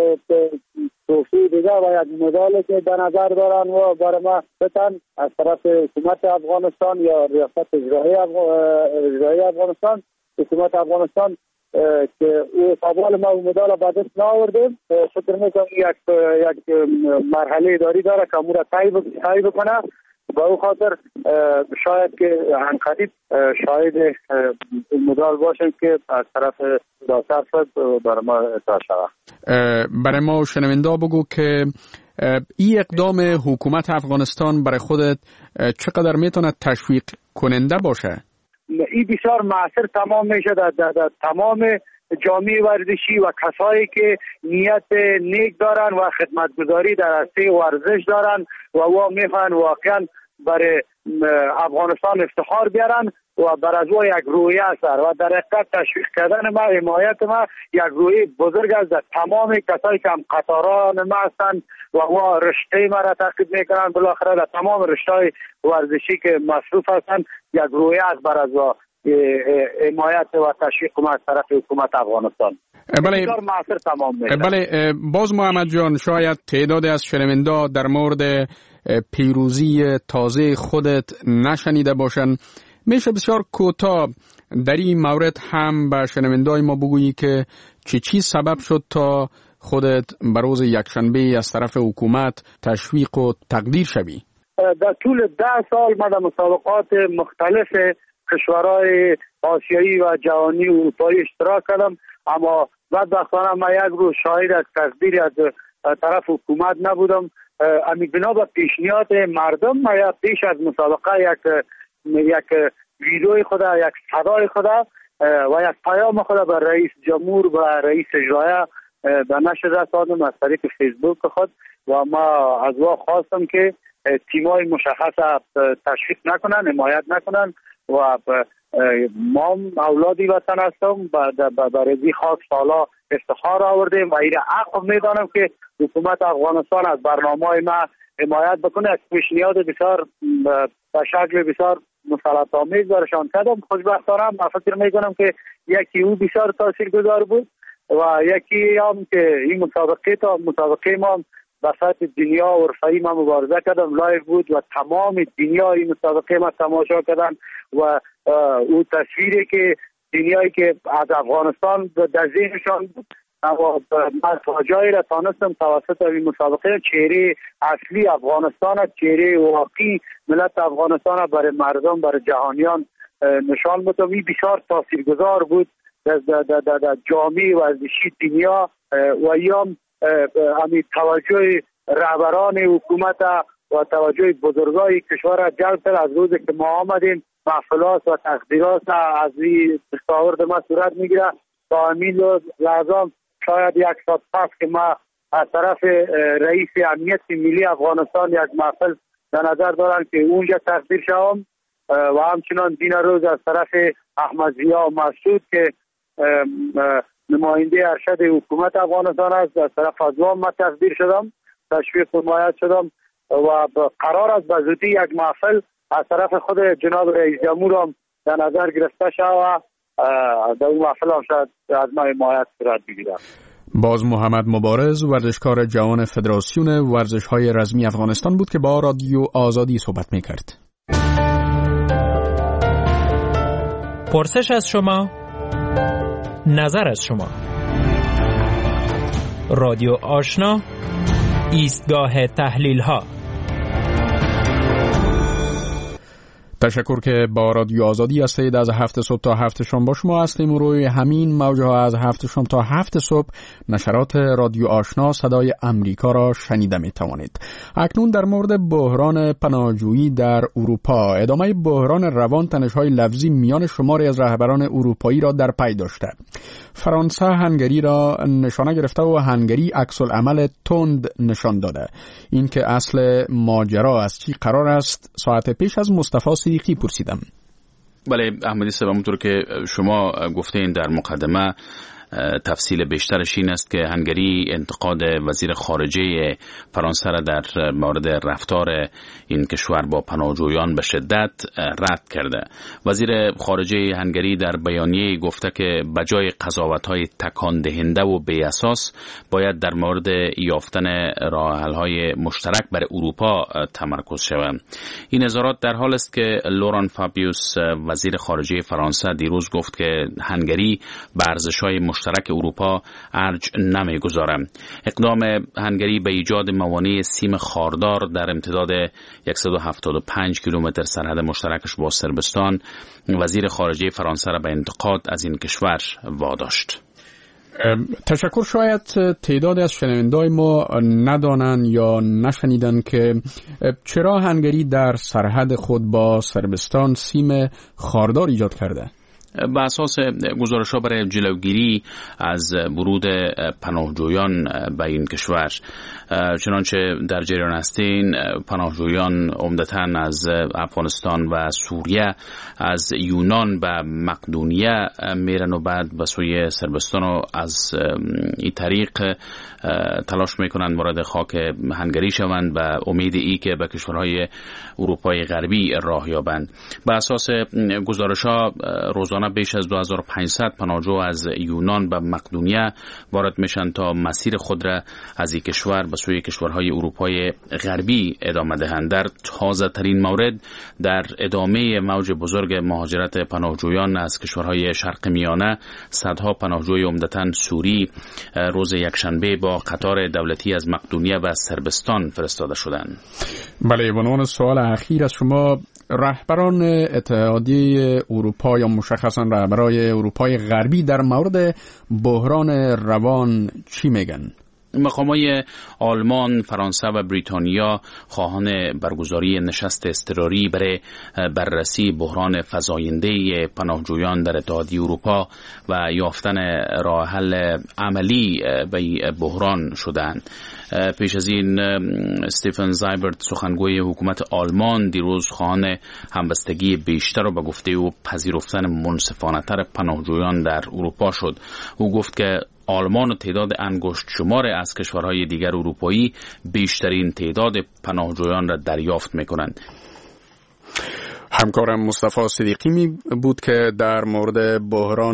توفیق دیگه و یک مدال که در نظر دارن و برای ما بتن از طرف حکومت افغانستان یا ریاست اجرایی افغانستان، حکومت افغانستان که او قبال ما اون مدال بعدش ناوردیم. فکر میکنم یک مرحله اداری داره که امور تایی بکنه. با او خاطر شاید که عنقریب شاید مدال باشن که از طرف داستر برای ما اطلاع شود. برای ما شنونده بگو که این اقدام حکومت افغانستان برای خودت چقدر میتونه تشویق کننده باشه؟ این بسیار مؤثر تمام میشه در تمام جامعه ورزشی و کسایی که نیت نیک دارن و خدمتگزاری در عرصه ورزش دارن و میخوان واقعا برای افغانستان افتخار بیارن و بر از او یک رویه است و در حقیقت تشویق کردن ما، حمایت ما یک رویه بزرگ است. تمام کسایی که هم قطاران ما هستند و رشته ما را تعقیب میکنن، بالاخره در تمام رشته‌های ورزشی که مصروف هستند یک رویه است بر از حمایت و تشویق ما از طرف حکومت افغانستان. بله باز محمد جان، شاید تعدادی از شنوندا در مورد پیروزی تازه خودت نشنیده باشن. میشه بسیار کوتاه در این مورد هم به شنوندای ما بگویی که چی سبب شد تا خودت بر روز یکشنبه از طرف حکومت تشویق و تقدیر شوی؟ در طول 10 سال من در مسابقات مختلف کشورهای آسیایی و جهانی و اروپایی اشتراک کردم، اما بدبختانه من یک روز شاهد از تقدیری از طرف حکومت نبودم. بنا به پیشنهاد مردم من پیش از مسابقه یک ویدیوی خدا، یک صدای خدا و یک پیام خدا به رئیس جمهور و رئیس اجرایه به نشر رساندم از طریق فیسبوک خود و ما از او خواستم که تیمای مشخص تشویق نکنن، حمایت نکنن و ما اولادی وطن هستم برای خاص سالا افتخار آوردیم و این حق میدانم که حکومت افغانستان از برنامه ما حمایت بکنه. از پیشنهاد بسیار به شکل بسیار مسلط آمیز برشان کردم. خوشبختانه من فکر میکنم که یکی او بسیار تاثیرگذار بود و یکی هم که این مسابقه ما به سطح دنیا و رفعی ما مبارزه کردم، لایو بود و تمام دنیا این مسابقه ما تماشا کردن و او تصویری که دنیایی که از افغانستان در ذهنشان بود، اما من جایی را تانستم توسط این مسابقه چهره اصلی افغانستان، چهره واقعی ملت افغانستان برای مردم، برای جهانیان نشان بدم. این بسیار تاثیرگذار بود در جامعه ورزشی دنیا و یام همین توجه رهبران حکومت و توجه بزرگای کشور را جلب کرد. از روزی که ما آمدیم محفلات و تقدیرات از این دستاورد ما صورت میگیره تا همین لحظه شاید 1 ساعت پس که ما از طرف رئیس امنیت ملی افغانستان یک محفل در نظر دارن که اونجا تقدیر شوم و همچنان دین روز از طرف احمد ضیا مسعود که نماینده ارشد حکومت افغانستان است، از طرف ازوام ما تقدیر شدم، تشویق و حمایت شدم و قرار است به زودی یک محفل از طرف خود جناب رئیس جمهور هم در نظر گرفته شود و در اون محفل هم شاید از ما حمایت صورت بگیرد. باز محمد مبارز، ورزشکار جوان فدراسیون ورزش‌های رزمی افغانستان بود که با رادیو آزادی صحبت می‌کرد. پرسش از شما، نظر از شما. رادیو آشنا، ایستگاه تحلیل‌ها. تشکر که با رادیو آزادی هستید. از 7 صبح تا 7 شام با شما هستیم و روی همین موج‌ها از 7 شام تا 7 صبح نشرات رادیو آشنا صدای امریکا را شنیده می توانید. اکنون در مورد بحران پناهجویی در اروپا، ادامه بحران روان تنش‌های لفظی میان شماری از رهبران اروپایی را در پی داشته. فرانسه هنگری را نشانه گرفته و هنگری عکس العمل تند نشان داده. این که اصل ماجرا از چی قرار است ساعت پیش از مصطفی صدیقی پرسیدم. بله احمدی صاحب، همونطور که شما گفتین در مقدمه، تفصیل بیشترش این است که هنگری انتقاد وزیر خارجه فرانسه را در مورد رفتار این کشور با پناهجویان به شدت رد کرده. وزیر خارجه هنگری در بیانیه گفته که بجای قضاوت‌های تکان دهنده و بی اساس باید در مورد یافتن راه‌حل‌های مشترک برای اروپا تمرکز شود. این اظهارات در حال است که لوران فابیوس وزیر خارجه فرانسه دیروز گفت که هنگری به ارزش‌های مشترک اروپا ارج نمیگذارم. اقدام هنگری به ایجاد موانع سیم خاردار در امتداد 175 کیلومتر سرحد مشترکش با صربستان وزیر خارجه فرانسه را به انتقاد از این کشور واداشت. تشکر. شاید تعداد از شنوندای ما ندانن یا نشنیدن که چرا هنگری در سرحد خود با صربستان سیم خاردار ایجاد کرده. به اساس گزارش‌ها برای جلوگیری از ورود پناهجویان به این کشور، چنانچه در جریان هستین پناهجویان عمدتاً از افغانستان و سوریه از یونان به مقدونیه میرن و بعد به سوی صربستان و از این طریق تلاش میکنند وارد خاک هنگری شوند و امید ای که به کشورهای اروپای غربی راه یابند. به اساس گزارش‌ها روزانه بیش از 2500 پناهجو از یونان به مقدونیه وارد میشن تا مسیر خود را از این کشور به سوی کشورهای اروپای غربی ادامه دهند. در تازه ترین مورد در ادامه موج بزرگ مهاجرت پناهجویان از کشورهای شرق میانه، صدها پناهجوی عمدتاً سوری روز یکشنبه با قطار دولتی از مقدونیه و صربستان فرستاده شدند. بله، به عنوان سوال اخیر از شما، رهبران اتحادیه اروپا یا مشخصاً رهبرای اروپای غربی در مورد بحران روان چی میگن؟ مقامای آلمان، فرانسه و بریتانیا خواهان برگزاری نشست اضطراری برای بررسی بحران فزاینده پناهجویان در اتحادیه اروپا و یافتن راه حل عملی به بحران شدند. پیش از این استیفن زایبرت، سخنگوی حکومت آلمان، دیروز خواهان همبستگی بیشتر و به گفته او پذیرفتن منصفانه‌تر پناهجویان در اروپا شد. او گفت که آلمان و تعداد انگشت شمار از کشورهای دیگر اروپایی بیشترین تعداد پناهجویان را دریافت می‌کنند. همکارم مصطفی صدیقی بود که در مورد بحران